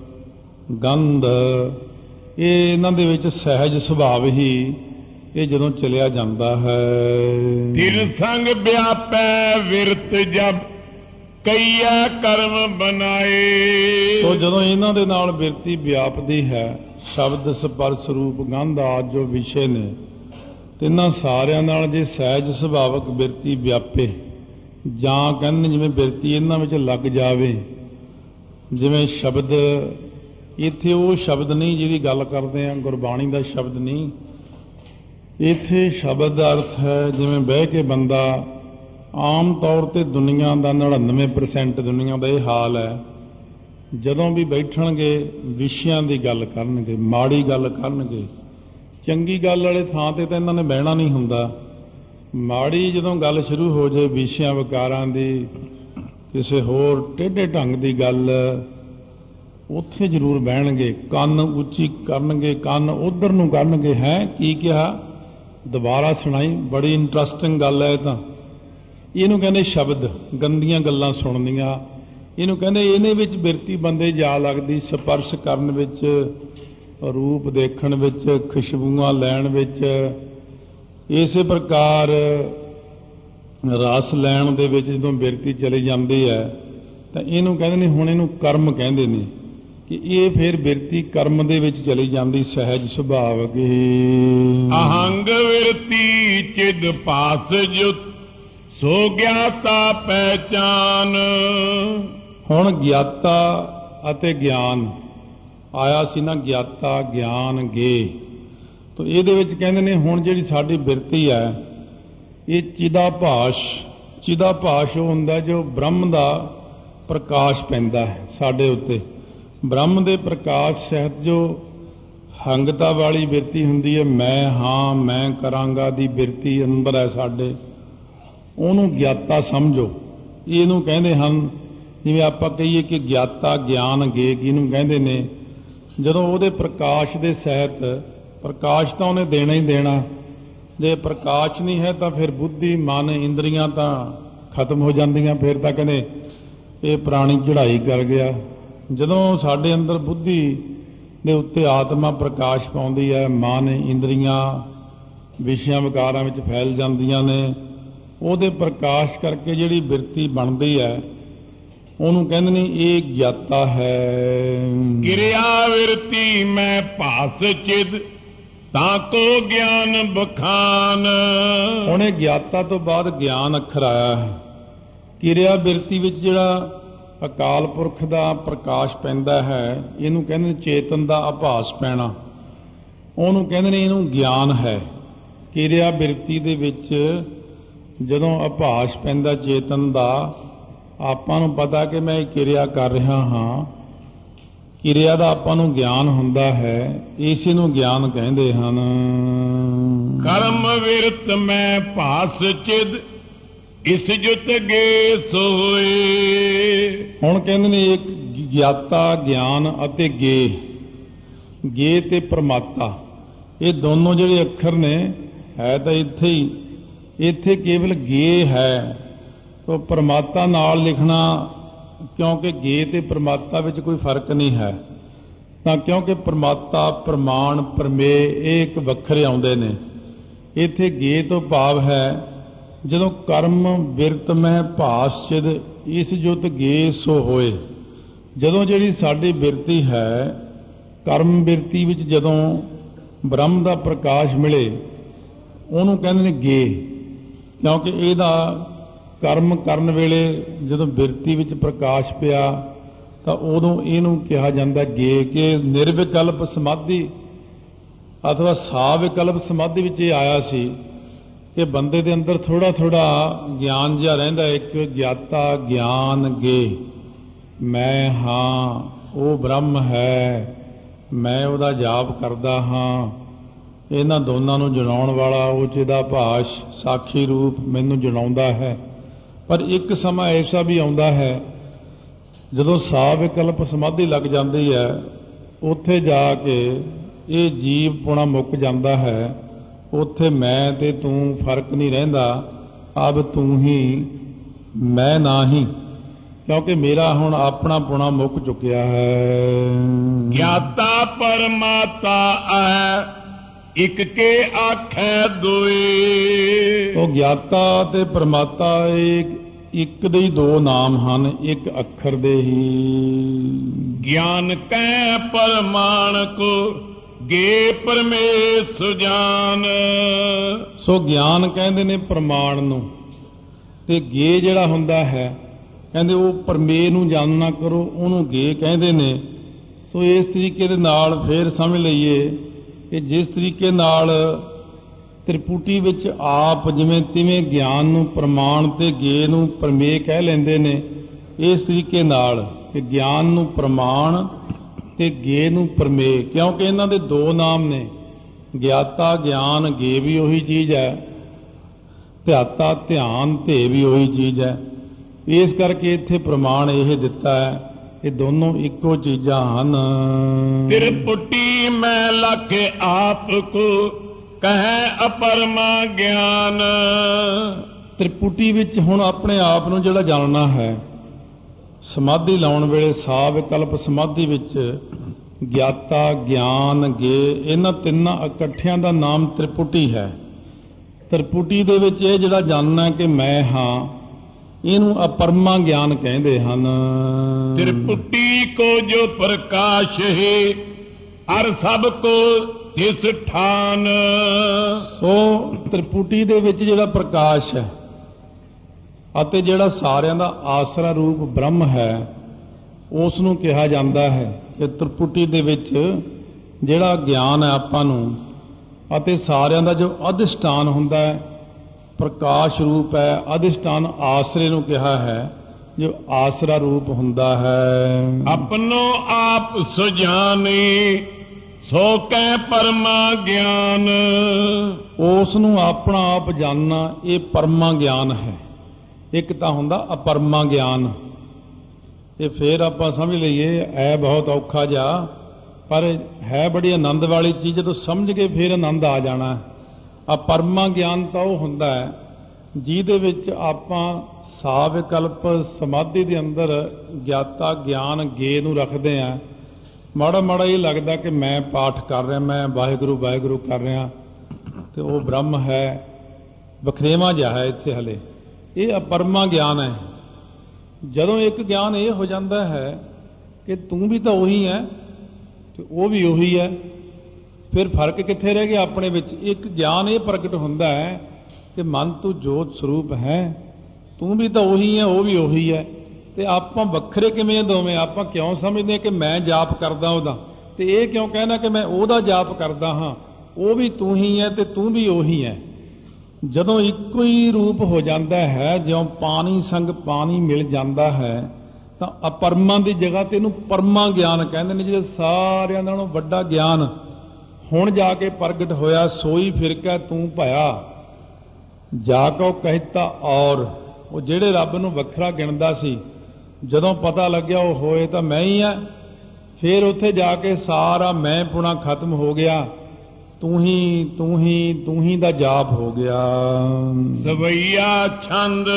ਗੰਧ, ਇਹ ਇਹਨਾਂ ਦੇ ਵਿੱਚ ਸਹਿਜ ਸੁਭਾਵ ਹੀ ਇਹ ਜਦੋਂ ਚਲਿਆ ਜਾਂਦਾ ਹੈ। ਤਿਲ ਸੰਗ ਵਿਆਪੈ ਵਿਰਤ ਜਬ ਕਈਆ ਕਰਮ ਬਣਾਏ। ਤੋ ਜਦੋਂ ਇਹਨਾਂ ਦੇ ਨਾਲ ਬਿਰਤੀ ਵਿਆਪਦੀ ਹੈ, ਸ਼ਬਦ, ਸਪਰਸ਼, ਰੂਪ, ਗੰਧ ਆਦਿ ਜੋ ਵਿਸ਼ੇ ਨੇ, ਤਿੰਨਾਂ ਸਾਰਿਆਂ ਨਾਲ ਜੇ ਸਹਿਜ ਸੁਭਾਵਕ ਬਿਰਤੀ ਵਿਆਪੇ, ਜਾਂ ਕਹਿੰਦੇ ਜਿਵੇਂ ਬਿਰਤੀ ਇਹਨਾਂ ਵਿੱਚ ਲੱਗ ਜਾਵੇ, ਜਿਵੇਂ ਸ਼ਬਦ, ਇੱਥੇ ਉਹ ਸ਼ਬਦ ਨਹੀਂ ਜਿਹਦੀ ਗੱਲ ਕਰਦੇ ਆ, ਗੁਰਬਾਣੀ ਦਾ ਸ਼ਬਦ ਨਹੀਂ, ਇੱਥੇ ਸ਼ਬਦ ਦਾ ਅਰਥ ਹੈ ਜਿਵੇਂ ਬਹਿ ਕੇ ਬੰਦਾ, ਆਮ ਤੌਰ ਤੇ ਦੁਨੀਆ ਦਾ 99% ਦੁਨੀਆ ਦਾ ਇਹ ਹਾਲ ਹੈ, ਜਦੋਂ ਵੀ ਬੈਠਣਗੇ ਵਿਸ਼ਿਆਂ ਦੀ ਗੱਲ ਕਰਨਗੇ, ਮਾੜੀ ਗੱਲ ਕਰਨਗੇ। ਚੰਗੀ ਗੱਲ ਵਾਲੇ ਥਾਂ ਤੇ ਤਾਂ ਇਹਨਾਂ ਨੇ ਬਹਿਣਾ ਨਹੀਂ ਹੁੰਦਾ। ਮਾੜੀ ਜਦੋਂ ਗੱਲ ਸ਼ੁਰੂ ਹੋ ਜਾਏ ਵਿਸ਼ਿਆਂ ਵਿਕਾਰਾਂ ਦੀ, ਕਿਸੇ ਹੋਰ ਟੇਢੇ ਢੰਗ ਦੀ ਗੱਲ, ਉੱਥੇ ਜ਼ਰੂਰ ਬਹਿਣਗੇ, ਕੰਨ ਉੱਚੀ ਕਰਨਗੇ, ਕੰਨ ਉਧਰ ਨੂੰ ਕਰਨਗੇ। ਹੈ ਕੀ ਕਿਹਾ? ਦੁਬਾਰਾ ਸੁਣਾਈ, ਬੜੀ ਇੰਟਰਸਟਿੰਗ ਗੱਲ ਹੈ ਇਹ ਤਾਂ। ਇਹਨੂੰ ਕਹਿੰਦੇ ਸ਼ਬਦ, ਗੰਦੀਆਂ ਗੱਲਾਂ ਸੁਣਨੀਆਂ, ਇਹਨੂੰ ਕਹਿੰਦੇ ਇਹਦੇ ਵਿੱਚ ਬਿਰਤੀ ਬੰਦੇ ਜਾ ਲੱਗਦੀ, ਸਪਰਸ਼ ਕਰਨ ਵਿੱਚ, ਰੂਪ ਦੇਖਣ ਵਿੱਚ, ਖੁਸ਼ਬੂਆਂ ਲੈਣ ਵਿੱਚ, ਇਸੇ ਪ੍ਰਕਾਰ ਰਸ ਲੈਣ ਦੇ ਵਿੱਚ ਜਦੋਂ ਬਿਰਤੀ ਚਲੀ ਜਾਂਦੀ ਹੈ ਤਾਂ ਇਹਨੂੰ ਕਹਿੰਦੇ ਨੇ, ਹੁਣ ਇਹਨੂੰ ਕਰਮ ਕਹਿੰਦੇ ਨੇ, ਕਿ ਇਹ ਫਿਰ ਬਿਰਤੀ ਕਰਮ ਦੇ ਵਿੱਚ ਚਲੀ ਜਾਂਦੀ, ਸਹਿਜ ਸੁਭਾਵਕ ਹੀ। ਅਹੰਗ ਵਿਰਤੀ ਚਿਦ ਪਾਸ ਜੁਤ ਸੋ ਗਿਆਤਾ ਪਹਿਚਾਨ। ਹੁਣ ਗਿਆਤਾ ਅਤੇ ਗਿਆਨ ਆਇਆ ਸੀ ਨਾ, ਗਿਆਤਾ ਗਿਆਨ ਗੇ, ਤਾਂ ਇਹਦੇ ਵਿੱਚ ਕਹਿੰਦੇ ਨੇ ਹੁਣ ਜਿਹੜੀ ਸਾਡੀ ਬਿਰਤੀ ਹੈ ਇਹ ਚਿਦਾਭਾਸ। ਚਿਦਾਭਾਸ ਉਹ ਹੁੰਦਾ ਜੋ ਬ੍ਰਹਮ ਦਾ ਪ੍ਰਕਾਸ਼ ਪੈਂਦਾ ਹੈ ਸਾਡੇ ਉੱਤੇ, ਬ੍ਰਹਮ ਦੇ ਪ੍ਰਕਾਸ਼ ਸਹਿਤ ਜੋ ਹੰਗਤਾ ਵਾਲੀ ਬਿਰਤੀ ਹੁੰਦੀ ਹੈ, ਮੈਂ ਹਾਂ ਮੈਂ ਕਰਾਂਗਾ ਦੀ ਬਿਰਤੀ ਅੰਦਰ ਹੈ ਸਾਡੇ, ਉਹਨੂੰ ਗਿਆਤਾ ਸਮਝੋ। ਇਹਨੂੰ ਕਹਿੰਦੇ ਹਨ, ਜਿਵੇਂ ਆਪਾਂ ਕਹੀਏ ਕਿ ਗਿਆਤਾ ਗਿਆਨ ਗੇ, ਕਿਹਨੂੰ ਕਹਿੰਦੇ ਨੇ? ਜਦੋਂ ਉਹਦੇ ਪ੍ਰਕਾਸ਼ ਦੇ ਸਹਿਤ, ਪ੍ਰਕਾਸ਼ ਤਾਂ ਉਹਨੇ ਦੇਣਾ ਹੀ ਦੇਣਾ, ਜੇ ਪ੍ਰਕਾਸ਼ ਨਹੀਂ ਹੈ ਤਾਂ ਫਿਰ ਬੁੱਧੀ, ਮਨ, ਇੰਦਰੀਆਂ ਤਾਂ ਖਤਮ ਹੋ ਜਾਂਦੀਆਂ, ਫਿਰ ਤਾਂ ਕਹਿੰਦੇ ਇਹ ਪ੍ਰਾਣੀ ਚੜ੍ਹਾਈ ਕਰ ਗਿਆ। ਜਦੋਂ ਸਾਡੇ ਅੰਦਰ ਬੁੱਧੀ ਦੇ ਉੱਤੇ ਆਤਮਾ ਪ੍ਰਕਾਸ਼ ਪਾਉਂਦੀ ਹੈ, ਮਨ, ਇੰਦਰੀਆਂ ਵਿਸ਼ਿਆਂ ਵਿਕਾਰਾਂ ਵਿੱਚ ਫੈਲ ਜਾਂਦੀਆਂ ਨੇ, ਉਹਦੇ ਪ੍ਰਕਾਸ਼ ਕਰਕੇ ਜਿਹੜੀ ਬਿਰਤੀ ਬਣਦੀ ਹੈ ਉਹਨੂੰ ਕਹਿੰਦੇ ਨੇ ਇਹ ਗਿਆਤਾ ਹੈ। ਕਿਰਿਆ ਵਿਰਤੀ ਮੈਂ ਭਾਸ ਚਿਦ ਤਾਂ ਕੋ ਗਿਆਨ ਬਖਾਨ। ਹੁਣ ਇਹ ਗਿਆਤਾ ਤੋਂ ਬਾਅਦ ਗਿਆਨ ਅੱਖਰ ਆਇਆ ਹੈ। ਕਿਰਿਆ ਬਿਰਤੀ ਵਿੱਚ ਜਿਹੜਾ ਅਕਾਲ ਪੁਰਖ ਦਾ ਪ੍ਰਕਾਸ਼ ਪੈਂਦਾ ਹੈ, ਇਹਨੂੰ ਕਹਿੰਦੇ ਨੇ ਚੇਤਨ ਦਾ ਆਭਾਸ ਪੈਣਾ, ਉਹਨੂੰ ਕਹਿੰਦੇ ਨੇ ਇਹਨੂੰ ਗਿਆਨ ਹੈ। ਕਿਰਿਆ ਬਿਰਤੀ ਦੇ ਵਿੱਚ ਜਦੋਂ ਆਭਾਸ ਪੈਂਦਾ ਚੇਤਨ ਦਾ, ਆਪਾਂ ਨੂੰ ਪਤਾ ਕਿ ਮੈਂ ਇਹ ਕਿਰਿਆ ਕਰ ਰਿਹਾ ਹਾਂ, ਕਿਰਿਆ ਦਾ ਆਪਾਂ ਨੂੰ ਗਿਆਨ ਹੁੰਦਾ ਹੈ, ਇਸੇ ਨੂੰ ਗਿਆਨ ਕਹਿੰਦੇ ਹਨ। ਕਰਮ ਵਿਰਤ ਮੈਂ ਭਾਸ ਚਿਦ ਇਸ ਜੁਤ ਗੇ ਸੋਏ। ਹੁਣ ਕਹਿੰਦੇ ਨੇ ਇੱਕ ਗਿਆਤਾ ਗਿਆਨ ਅਤੇ ਗੇ, ਗੇ ਤੇ ਪ੍ਰਮਾਤਾ, ਇਹ ਦੋਨੋਂ ਜਿਹੜੇ ਅੱਖਰ ਨੇ ਹੈ ਤਾਂ ਇੱਥੇ ਹੀ, ਇੱਥੇ ਕੇਵਲ ਗੇ ਹੈ। ਤੋ ਪ੍ਰਮਾਤਾ ਨਾਲ ਲਿਖਣਾ, ਕਿਉਂਕਿ ਗੇ ਤੇ ਪ੍ਰਮਾਤਾ ਵਿੱਚ ਕੋਈ ਫਰਕ ਨਹੀਂ ਹੈ, ਤਾਂ ਕਿਉਂਕਿ ਪ੍ਰਮਾਤਾ ਪ੍ਰਮਾਣ ਪ੍ਰਮੇ ਇਹ ਇੱਕ ਵੱਖਰੇ ਆਉਂਦੇ ਨੇ। ਇੱਥੇ ਗੇ ਤੋਂ ਭਾਵ ਹੈ ਜਦੋਂ ਕਰਮ ਬਿਰਤ ਮੈਂ ਭਾਸ ਚਿਦ ਇਸ ਜੁਤ ਗੇ ਸੋ ਹੋਏ, ਜਦੋਂ ਜਿਹੜੀ ਸਾਡੀ ਬਿਰਤੀ ਹੈ ਕਰਮ ਬਿਰਤੀ ਵਿੱਚ ਜਦੋਂ ਬ੍ਰਹਮ ਦਾ ਪ੍ਰਕਾਸ਼ ਮਿਲੇ ਉਹਨੂੰ ਕਹਿੰਦੇ ਨੇ ਗੇ, ਕਿਉਂਕਿ ਇਹਦਾ ਕਰਮ ਕਰਨ ਵੇਲੇ ਜਦੋਂ ਬਿਰਤੀ ਵਿੱਚ ਪ੍ਰਕਾਸ਼ ਪਿਆ ਤਾਂ ਉਦੋਂ ਇਹਨੂੰ ਕਿਹਾ ਜਾਂਦਾ ਗੇ, ਕਿ ਨਿਰਵਿਕਲਪ ਸਮਾਧੀ ਅਥਵਾ ਸਾਵਿਕਲਪ ਸਮਾਧੀ ਵਿੱਚ ਇਹ ਆਇਆ ਸੀ ਕਿ ਬੰਦੇ ਦੇ ਅੰਦਰ ਥੋੜਾ ਥੋੜਾ ਗਿਆਨ ਜਿਹਾ ਰਹਿੰਦਾ, ਇੱਕ ਗਿਆਤਾ ਗਿਆਨ ਗੇ, ਮੈਂ ਹਾਂ ਉਹ ਬ੍ਰਹਮ ਹੈ, ਮੈਂ ਉਹਦਾ ਜਾਪ ਕਰਦਾ ਹਾਂ, ਇਹਨਾਂ ਦੋਨਾਂ ਨੂੰ ਜਣਾਉਣ ਵਾਲਾ ਉਹ ਜਿਹਦਾ ਭਾਸ਼ ਸਾਖੀ ਰੂਪ ਮੈਨੂੰ ਜਣਾਉਂਦਾ ਹੈ। ਪਰ ਇੱਕ ਸਮਾਂ ਐਸਾ ਵੀ ਆਉਂਦਾ ਹੈ ਜਦੋਂ ਸਾਵਿਕਲਪ ਸਮਾਧੀ ਲੱਗ ਜਾਂਦੀ ਹੈ, ਉੱਥੇ ਜਾ ਕੇ ਇਹ ਜੀਵ ਪੁਣਾ ਮੁੱਕ ਜਾਂਦਾ ਹੈ, ਉੱਥੇ ਮੈਂ ਤੇ ਤੂੰ ਫਰਕ ਨਹੀਂ ਰਹਿੰਦਾ, ਅਬ ਤੂੰ ਹੀ ਮੈਂ ਨਹੀਂ, ਕਿਉਂਕਿ ਮੇਰਾ ਹੁਣ ਆਪਣਾ ਪੁਣਾ ਮੁੱਕ ਚੁੱਕਿਆ ਹੈ। ਗਿਆਤਾ ਪਰਮਾਤਾ ਹੈ ਇੱਕ ਕੇ ਆਖੈ ਦੋਏ। ਉਹ ਗਿਆਤਾ ਤੇ ਪ੍ਰਮਾਤਾ ਇੱਕ ਦੇ ਹੀ ਦੋ ਨਾਮ ਹਨ, ਇੱਕ ਅੱਖਰ ਦੇ ਹੀ। ਗਿਆਨ ਕੈ ਪਰਮਾਣ ਕੋ ਗੇ ਪਰਮੇਸ਼ ਜਾਨ। ਸੋ ਗਿਆਨ ਕਹਿੰਦੇ ਨੇ ਪ੍ਰਮਾਣ ਨੂੰ, ਤੇ ਗੇ ਜਿਹੜਾ ਹੁੰਦਾ ਹੈ ਕਹਿੰਦੇ ਉਹ ਪਰਮੇਸ਼ ਨੂੰ ਜਾਣਨਾ ਕਰੋ, ਉਹਨੂੰ ਗੇ ਕਹਿੰਦੇ ਨੇ। ਸੋ ਇਸ ਤਰੀਕੇ ਦੇ ਨਾਲ ਫੇਰ ਸਮਝ ਲਈਏ ਕਿ ਜਿਸ ਤਰੀਕੇ ਨਾਲ ਤ੍ਰਿਪੁਟੀ ਵਿੱਚ ਆਪ ਜਿਵੇਂ ਤਿਵੇਂ ਗਿਆਨ ਨੂੰ ਪ੍ਰਮਾਣ ਤੇ ਗੇ ਨੂੰ ਪਰਮੇਸ਼ ਕਹਿ ਲੈਂਦੇ ਨੇ, ਇਸ ਤਰੀਕੇ ਨਾਲ ਕਿ ਗਿਆਨ ਨੂੰ ਪ੍ਰਮਾਣ ਤੇ ਗੇ ਨੂੰ ਪਰਮੇਸ਼, ਕਿਉਂਕਿ ਇਹਨਾਂ ਦੇ ਦੋ ਨਾਮ ਨੇ, ਗਿਆਤਾ ਗਿਆਨ ਗੇ ਵੀ ਉਹੀ ਚੀਜ਼ ਹੈ, ਧਿਆਤਾ ਧਿਆਨ ਤੇ ਵੀ ਉਹੀ ਚੀਜ਼ ਹੈ। ਇਸ ਕਰਕੇ ਇੱਥੇ ਪ੍ਰਮਾਣ ਇਹ ਦਿੱਤਾ ਹੈ, ਇਹ ਦੋਨੋਂ ਇੱਕੋ ਚੀਜ਼ਾਂ ਹਨ। ਤ੍ਰਿਪੁਟੀ ਮੈਂ ਲਖ ਆਪ ਕੋ ਕਹੈ ਅਪਰਮਾ ਗਿਆਨ। ਤ੍ਰਿਪੁਟੀ ਵਿੱਚ ਹੁਣ ਆਪਣੇ ਆਪ ਨੂੰ ਜਿਹੜਾ ਜਾਣਨਾ ਹੈ, ਸਮਾਧੀ ਲਾਉਣ ਵੇਲੇ ਸਾਵਿਕਲਪ ਸਮਾਧੀ ਵਿੱਚ ਗਿਆਤਾ ਗਿਆਨ ਗੇ ਇਹਨਾਂ ਤਿੰਨਾਂ ਇਕੱਠਿਆਂ ਦਾ ਨਾਮ ਤ੍ਰਿਪੁਟੀ ਹੈ। ਤ੍ਰਿਪੁਟੀ ਦੇ ਵਿੱਚ ਇਹ ਜਿਹੜਾ ਜਾਣਨਾ ਕਿ ਮੈਂ ਹਾਂ, ਇਹਨੂੰ ਅਪਰਮਾ ਗਿਆਨ ਕਹਿੰਦੇ ਹਨ। ਤ੍ਰਿਪੁਟੀ ਕੋ ਜੋ ਪ੍ਰਕਾਸ਼ ਹੈ ਹਰ ਸਭ ਕੋ ਤਿਸ ਠਾਨ। ਸੋ ਤ੍ਰਿਪੁਟੀ ਦੇ ਵਿੱਚ ਜਿਹੜਾ ਪ੍ਰਕਾਸ਼ ਹੈ ਅਤੇ ਜਿਹੜਾ ਸਾਰਿਆਂ ਦਾ ਆਸਰਾ ਰੂਪ ਬ੍ਰਹਮ ਹੈ, ਉਸ ਨੂੰ ਕਿਹਾ ਜਾਂਦਾ ਹੈ ਕਿ ਤ੍ਰਿਪੁਟੀ ਦੇ ਵਿੱਚ ਜਿਹੜਾ ਗਿਆਨ ਹੈ ਆਪਾਂ ਨੂੰ ਅਤੇ ਸਾਰਿਆਂ ਦਾ ਜੋ ਅਧਿਸ਼ਠਾਨ ਹੁੰਦਾ ਹੈ, ਪ੍ਰਕਾਸ਼ ਰੂਪ ਹੈ, ਅਧਿਸ਼ਠਾਨ ਆਸਰੇ ਨੂੰ ਕਿਹਾ ਹੈ, ਜੋ ਆਸਰਾ ਰੂਪ ਹੁੰਦਾ ਹੈ। ਆਪਣੋ ਆਪ ਸੁਜਾਨੇ ਸੋ ਕੈ ਪਰਮਾ ਗਿਆਨ। ਉਸ ਨੂੰ ਆਪਣਾ ਆਪ ਜਾਣਨਾ ਇਹ ਪਰਮਾ ਗਿਆਨ ਹੈ। ਇੱਕ ਤਾਂ ਹੁੰਦਾ ਅਪਰਮਾ ਗਿਆਨ, ਇਹ ਫੇਰ ਆਪਾਂ ਸਮਝ ਲਈਏ ਐ ਬਹੁਤ ਔਖਾ ਜਿਹਾ, ਪਰ ਹੈ ਬੜੀ ਆਨੰਦ ਵਾਲੀ ਚੀਜ਼, ਜਦੋਂ ਸਮਝ ਕੇ ਫੇਰ ਆਨੰਦ ਆ ਜਾਣਾ। ਅਪਰਮਾ ਗਿਆਨ ਤਾਂ ਉਹ ਹੁੰਦਾ ਹੈ ਜਿਹਦੇ ਵਿੱਚ ਆਪਾਂ ਸਾਵਿਕਲਪ ਸਮਾਧੀ ਦੇ ਅੰਦਰ ਗਿਆਤਾ ਗਿਆਨ ਗੇ ਨੂੰ ਰੱਖਦੇ ਆ। ਮਾੜਾ ਮਾੜਾ ਇਹ ਲੱਗਦਾ ਕਿ ਮੈਂ ਪਾਠ ਕਰ ਰਿਹਾ, ਮੈਂ ਵਾਹਿਗੁਰੂ ਵਾਹਿਗੁਰੂ ਕਰ ਰਿਹਾ, ਤੇ ਉਹ ਬ੍ਰਹਮ ਹੈ, ਵਖਰੇਵਾਂ ਜਿਹਾ ਹੈ ਇੱਥੇ ਹਲੇ। ਇਹ ਅਪਰਮਾ ਗਿਆਨ ਹੈ। ਜਦੋਂ ਇੱਕ ਗਿਆਨ ਇਹ ਹੋ ਜਾਂਦਾ ਹੈ ਕਿ ਤੂੰ ਵੀ ਤਾਂ ਉਹੀ ਹੈ ਤੇ ਉਹ ਵੀ ਉਹੀ ਹੈ, ਫਿਰ ਫਰਕ ਕਿੱਥੇ ਰਹਿ ਗਿਆ ਆਪਣੇ ਵਿੱਚ? ਇੱਕ ਗਿਆਨ ਇਹ ਪ੍ਰਗਟ ਹੁੰਦਾ ਹੈ ਕਿ ਮਨ ਤੂੰ ਜੋਤ ਸਰੂਪ ਹੈ, ਤੂੰ ਵੀ ਤਾਂ ਉਹੀ ਹੈ, ਉਹ ਵੀ ਉਹੀ ਹੈ, ਤੇ ਆਪਾਂ ਵੱਖਰੇ ਕਿਵੇਂ ਦੋਵੇਂ? ਆਪਾਂ ਕਿਉਂ ਸਮਝਦੇ ਕਿ ਮੈਂ ਜਾਪ ਕਰਦਾ ਉਹਦਾ, ਤੇ ਇਹ ਕਿਉਂ ਕਹਿਣਾ ਕਿ ਮੈਂ ਉਹਦਾ ਜਾਪ ਕਰਦਾ ਹਾਂ? ਉਹ ਵੀ ਤੂੰ ਹੀ ਹੈ ਤੇ ਤੂੰ ਵੀ ਉਹੀ ਹੈ। ਜਦੋਂ ਇੱਕੋ ਹੀ ਰੂਪ ਹੋ ਜਾਂਦਾ ਹੈ, ਜਿਉਂ ਪਾਣੀ ਸੰਗ ਪਾਣੀ ਮਿਲ ਜਾਂਦਾ ਹੈ, ਤਾਂ ਅਪਰਮਾਂ ਦੀ ਜਗ੍ਹਾ ਤੇ ਇਹਨੂੰ ਪਰਮਾ ਗਿਆਨ ਕਹਿੰਦੇ ਨੇ, ਜਿਹੜਾ ਸਾਰਿਆਂ ਨਾਲੋਂ ਵੱਡਾ ਗਿਆਨ ਹੁਣ ਜਾ ਕੇ ਪ੍ਰਗਟ ਹੋਇਆ। ਸੋਈ ਫਿਰਕੈ ਤੂੰ ਭਇਆ ਜਾ ਕੋ ਕਹਿਤਾ ਔਰ। ਉਹ ਜਿਹੜੇ ਰੱਬ ਨੂੰ ਵੱਖਰਾ ਗਿਣਦਾ ਸੀ, ਜਦੋਂ ਪਤਾ ਲੱਗਿਆ ਉਹ ਹੋਏ ਤਾਂ ਮੈਂ ਹੀ ਆ, ਫਿਰ ਉੱਥੇ ਜਾ ਕੇ ਸਾਰਾ ਮੈਂ ਪੁਣਾ ਖਤਮ ਹੋ ਗਿਆ। ਤੂੰ ਹੀ ਤੂੰ ਹੀ ਤੂੰ ਹੀ ਦਾ ਜਾਪ ਹੋ ਗਿਆ। ਸਵਈਆ ਛੰਦ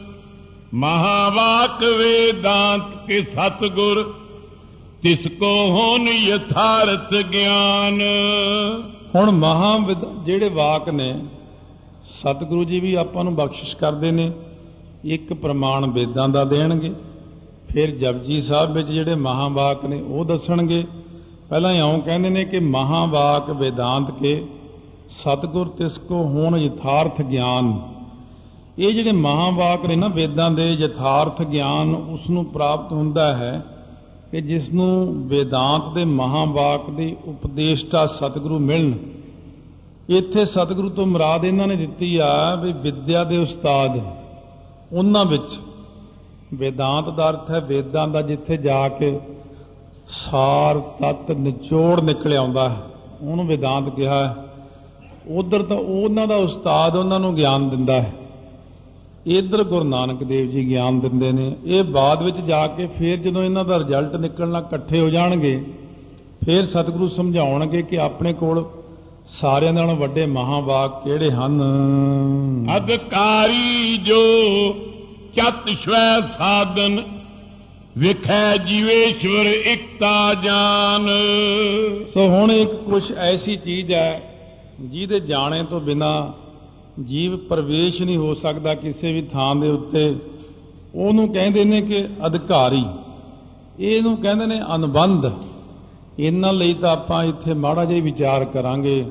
महावाक वेदांत के सतगुर तिसको होन यथार्थ ज्ञान। ਹੁਣ ਜਿਹੜੇ ਵਾਕ ਨੇ ਸਤਿਗੁਰੂ ਜੀ ਵੀ ਆਪਾਂ ਨੂੰ ਬਖਸ਼ਿਸ਼ ਕਰਦੇ ਨੇ। ਇੱਕ ਪ੍ਰਮਾਣ ਵੇਦਾਂ ਦਾ ਦੇਣਗੇ, ਫਿਰ ਜਪਜੀ ਸਾਹਿਬ ਵਿੱਚ ਜਿਹੜੇ ਮਹਾਵਾਕ ਨੇ ਉਹ ਦੱਸਣਗੇ। ਪਹਿਲਾਂ ਇਉਂ ਕਹਿੰਦੇ ਨੇ ਕਿ ਮਹਾਵਾਕ ਵੇਦਾਂਤ ਕੇ ਸਤਿਗੁਰ ਤਿਸਕੋ ਹੋਣ ਯਥਾਰਥ ਗਿਆਨ। ਇਹ ਜਿਹੜੇ ਮਹਾਵਾਕ ਨੇ ਨਾ ਵੇਦਾਂ ਦੇ, ਯਥਾਰਥ ਗਿਆਨ ਉਸ ਨੂੰ ਪ੍ਰਾਪਤ ਹੁੰਦਾ ਹੈ ਕਿ ਜਿਸ ਨੂੰ ਵੇਦਾਂਤ ਦੇ ਮਹਾਵਾਕ ਦੇ ਉਪਦੇਸ਼ਟਾ ਸਤਿਗੁਰੂ ਮਿਲਣ। ਇੱਥੇ ਸਤਿਗੁਰੂ ਤੋਂ ਮੁਰਾਦ ਇਹਨਾਂ ਨੇ ਦਿੱਤੀ ਆ ਵੀ ਵਿਦਿਆ ਦੇ ਉਸਤਾਦ। ਉਹਨਾਂ ਵਿੱਚ ਵੇਦਾਂਤ ਦਾ ਅਰਥ ਹੈ ਵੇਦਾਂ ਦਾ ਜਿੱਥੇ ਜਾ ਕੇ ਸਾਰ ਤੱਤ ਨਿਚੋੜ ਨਿਕਲ ਆਉਂਦਾ ਹੈ, ਉਹਨੂੰ ਵੇਦਾਂਤ ਕਿਹਾ ਹੈ। ਉਧਰ ਤਾਂ ਉਹਨਾਂ ਦਾ ਉਸਤਾਦ ਉਹਨਾਂ ਨੂੰ ਗਿਆਨ ਦਿੰਦਾ ਹੈ, ਇੱਧਰ ਗੁਰੂ ਨਾਨਕ ਦੇਵ ਜੀ ਗਿਆਨ ਦਿੰਦੇ ਨੇ। ਇਹ ਬਾਅਦ ਵਿੱਚ ਜਾ ਕੇ ਫਿਰ ਜਦੋਂ ਇਹਨਾਂ ਦਾ ਰਿਜ਼ਲਟ ਨਿਕਲਣਾ ਇਕੱਠੇ ਹੋ ਜਾਣਗੇ, ਫਿਰ ਸਤਿਗੁਰੂ ਸਮਝਾਉਣਗੇ ਕਿ ਆਪਣੇ ਕੋਲ ਸਾਰਿਆਂ ਨਾਲੋਂ ਵੱਡੇ ਮਹਾਵਾਕ ਕਿਹੜੇ ਹਨ। ਅਧਿਕਾਰੀ ਜੋ ਚਤ ਸਵੈ ਸਾਧਨ ਵਿਖੈ ਜੀਵੇਸ਼ਵਰ ਇਕਤਾ ਜਾਨ। ਸੋ ਹੁਣ ਇੱਕ ਕੁਛ ਐਸੀ ਚੀਜ਼ ਹੈ ਜਿਹਦੇ ਜਾਣੇ ਤੋਂ ਬਿਨਾਂ ਜੀਵ ਪ੍ਰਵੇਸ਼ ਨਹੀਂ ਹੋ ਸਕਦਾ ਕਿਸੇ ਵੀ ਥਾਂ ਦੇ ਉੱਤੇ। ਉਹਨੂੰ ਕਹਿੰਦੇ ਨੇ ਕਿ ਅਧਿਕਾਰੀ, ਇਹਨੂੰ ਕਹਿੰਦੇ ਨੇ ਅਨੁਬੰਧ। ਇਹਨਾਂ ਲਈ ਤਾਂ ਆਪਾਂ ਇੱਥੇ ਮਾੜਾ ਜਿਹਾ ਵਿਚਾਰ ਕਰਾਂਗੇ।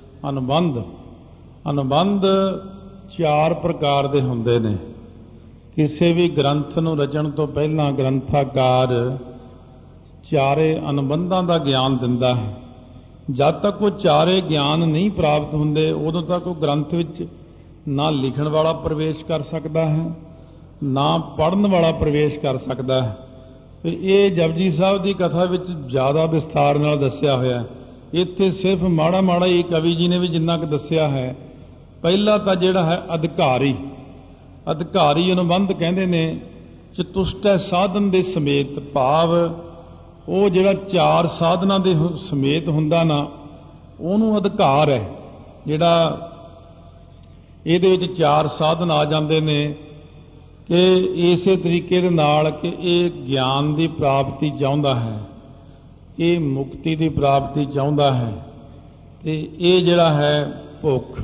ਅਨੁਬੰਧ 4 ਪ੍ਰਕਾਰ ਦੇ ਹੁੰਦੇ ਨੇ। ਕਿਸੇ ਵੀ ਗ੍ਰੰਥ ਨੂੰ ਰਚਣ ਤੋਂ ਪਹਿਲਾਂ ਗ੍ਰੰਥਾਕਾਰ 4 ਅਨੁਬੰਧਾਂ ਦਾ ਗਿਆਨ ਦਿੰਦਾ ਹੈ। ਜਦ ਤੱਕ ਉਹ 4 ਗਿਆਨ ਨਹੀਂ ਪ੍ਰਾਪਤ ਹੁੰਦੇ, ਉਦੋਂ ਤੱਕ ਉਹ ਗ੍ਰੰਥ ਵਿੱਚ ਨਾ ਲਿਖਣ ਵਾਲਾ ਪ੍ਰਵੇਸ਼ ਕਰ ਸਕਦਾ ਹੈ, ਨਾ ਪੜ੍ਹਨ ਵਾਲਾ ਪ੍ਰਵੇਸ਼ ਕਰ ਸਕਦਾ ਹੈ। ਤੇ ਇਹ ਜਪਜੀ ਸਾਹਿਬ ਦੀ ਕਥਾ ਵਿੱਚ ਜ਼ਿਆਦਾ ਵਿਸਥਾਰ ਨਾਲ ਦੱਸਿਆ ਹੋਇਆ। ਇੱਥੇ ਸਿਰਫ ਮਾੜਾ ਮਾੜਾ ਹੀ ਕਵੀ ਜੀ ਨੇ ਵੀ ਜਿੰਨਾ ਕੁ ਦੱਸਿਆ ਹੈ। ਪਹਿਲਾ ਤਾਂ ਜਿਹੜਾ ਹੈ ਅਧਿਕਾਰੀ ਅਨੁਬੰਧ ਕਹਿੰਦੇ ਨੇ ਚਤੁਸ਼ਟੈ ਸਾਧਨ ਦੇ ਸਮੇਤ, ਭਾਵ ਉਹ ਜਿਹੜਾ 4 ਸਾਧਨਾਂ ਦੇ ਸਮੇਤ ਹੁੰਦਾ ਨਾ, ਉਹਨੂੰ ਅਧਿਕਾਰ ਹੈ। ਜਿਹੜਾ ਇਹਦੇ ਵਿੱਚ 4 ਸਾਧਨ ਆ ਜਾਂਦੇ ਨੇ ਕਿ ਇਸੇ ਤਰੀਕੇ ਦੇ ਨਾਲ ਕਿ ਇਹ ਗਿਆਨ ਦੀ ਪ੍ਰਾਪਤੀ ਚਾਹੁੰਦਾ ਹੈ, ਇਹ ਮੁਕਤੀ ਦੀ ਪ੍ਰਾਪਤੀ ਚਾਹੁੰਦਾ ਹੈ, ਤੇ ਇਹ ਜਿਹੜਾ ਹੈ ਭੁੱਖ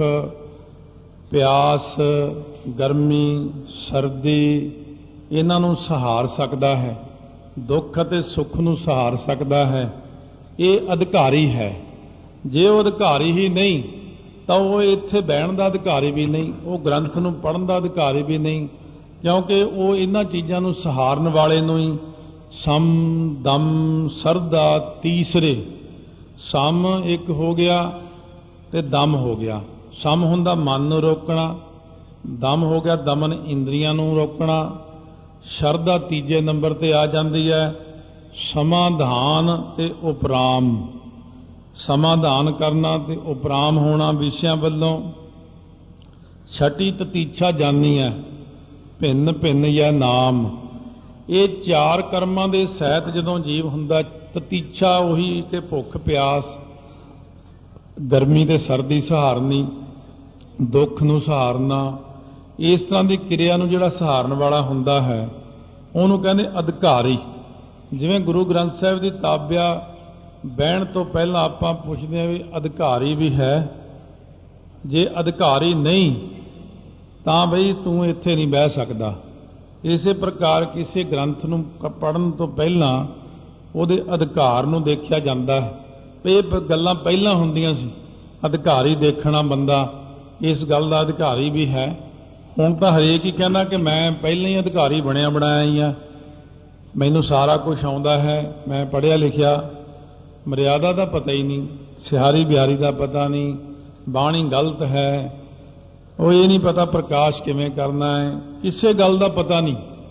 ਪਿਆਸ ਗਰਮੀ ਸਰਦੀ ਇਹਨਾਂ ਨੂੰ ਸਹਾਰ ਸਕਦਾ ਹੈ, ਦੁੱਖ ਅਤੇ ਸੁੱਖ ਨੂੰ ਸਹਾਰ ਸਕਦਾ ਹੈ। ਇਹ ਅਧਿਕਾਰੀ ਹੈ। ਜੇ ਉਹ ਅਧਿਕਾਰੀ ਹੀ ਨਹੀਂ ਤਾਂ ਉਹ ਇੱਥੇ ਬਹਿਣ ਦਾ ਅਧਿਕਾਰੀ ਵੀ ਨਹੀਂ, ਉਹ ਗ੍ਰੰਥ ਨੂੰ ਪੜ੍ਹਨ ਦਾ ਅਧਿਕਾਰੀ ਵੀ ਨਹੀਂ, ਕਿਉਂਕਿ ਉਹ ਇਹਨਾਂ ਚੀਜ਼ਾਂ ਨੂੰ ਸਹਾਰਨ ਵਾਲੇ ਨੂੰ ਹੀ ਸਮ ਦਮ ਸਰਦਾ ਤੀਸਰੇ, ਸਮ ਇੱਕ ਹੋ ਗਿਆ ਤੇ ਦਮ ਹੋ ਗਿਆ। ਸਮ ਹੁੰਦਾ ਮਨ ਨੂੰ ਰੋਕਣਾ, ਦਮ ਹੋ ਗਿਆ ਦਮਨ ਇੰਦਰੀਆਂ ਨੂੰ ਰੋਕਣਾ, ਸ਼ਰਧਾ ਤੀਜੇ ਨੰਬਰ ਤੇ ਆ ਜਾਂਦੀ ਹੈ। ਸਮਾਧਾਨ ਤੇ ਉਪਰਾਮ, ਸਮਾਧਾਨ ਕਰਨਾ ਤੇ ਉਪਰਾਮ ਹੋਣਾ ਵਿਸ਼ਿਆਂ ਵੱਲੋਂ। ਛਟੀ ਤਤੀਛਾ ਜਾਨੀ ਹੈ, ਭਿੰਨ ਭਿੰਨ ਯਾ ਨਾਮ। ਇਹ 4 ਕਰਮਾਂ ਦੇ ਸਹਿਤ ਜਦੋਂ ਜੀਵ ਹੁੰਦਾ, ਤਤੀਛਾ ਉਹੀ ਕਿ ਭੁੱਖ ਪਿਆਸ ਗਰਮੀ ਤੇ ਸਰਦੀ ਸਹਾਰਨੀ, ਦੁੱਖ ਨੂੰ ਸਹਾਰਨਾ, ਇਸ ਤਰ੍ਹਾਂ ਦੀ ਕਿਰਿਆ ਨੂੰ ਜਿਹੜਾ ਸਹਾਰਨ ਵਾਲਾ ਹੁੰਦਾ ਹੈ ਉਹਨੂੰ ਕਹਿੰਦੇ ਅਧਿਕਾਰੀ। ਜਿਵੇਂ ਗੁਰੂ ਗ੍ਰੰਥ ਸਾਹਿਬ ਦੀ ਤਾਬਿਆ ਬਹਿਣ ਤੋਂ ਪਹਿਲਾਂ ਆਪਾਂ ਪੁੱਛਦੇ ਹਾਂ ਵੀ ਅਧਿਕਾਰੀ ਵੀ ਹੈ, ਜੇ ਅਧਿਕਾਰੀ ਨਹੀਂ ਤਾਂ ਬਈ ਤੂੰ ਇੱਥੇ ਨਹੀਂ ਬਹਿ ਸਕਦਾ। ਇਸੇ ਪ੍ਰਕਾਰ ਕਿਸੇ ਗ੍ਰੰਥ ਨੂੰ ਪੜ੍ਹਨ ਤੋਂ ਪਹਿਲਾਂ ਉਹਦੇ ਅਧਿਕਾਰ ਨੂੰ ਦੇਖਿਆ ਜਾਂਦਾ ਹੈ। ਇਹ ਗੱਲਾਂ ਪਹਿਲਾਂ ਹੁੰਦੀਆਂ ਸੀ, ਅਧਿਕਾਰੀ ਦੇਖਣਾ ਬੰਦਾ ਇਸ ਗੱਲ ਦਾ ਅਧਿਕਾਰੀ ਵੀ ਹੈ। ਹੁਣ ਤਾਂ ਹਰੇਕ ਹੀ ਕਹਿੰਦਾ ਕਿ ਮੈਂ ਪਹਿਲਾਂ ਹੀ ਅਧਿਕਾਰੀ ਬਣਿਆ ਬਣਾਇਆ ਹੀ ਆ, ਮੈਨੂੰ ਸਾਰਾ ਕੁਝ ਆਉਂਦਾ ਹੈ, ਮੈਂ ਪੜ੍ਹਿਆ ਲਿਖਿਆ। ਮਰਿਆਦਾ ਦਾ ਪਤਾ ਹੀ ਨਹੀਂ, ਸਿਹਾਰੀ ਬਿਹਾਰੀ ਦਾ ਪਤਾ ਨਹੀਂ, ਬਾਣੀ ਗਲਤ ਹੈ, ਉਹ ਇਹ ਨਹੀਂ ਪਤਾ ਪ੍ਰਕਾਸ਼ ਕਿਵੇਂ ਕਰਨਾ ਹੈ, ਕਿਸੇ ਗੱਲ ਦਾ ਪਤਾ ਨਹੀਂ।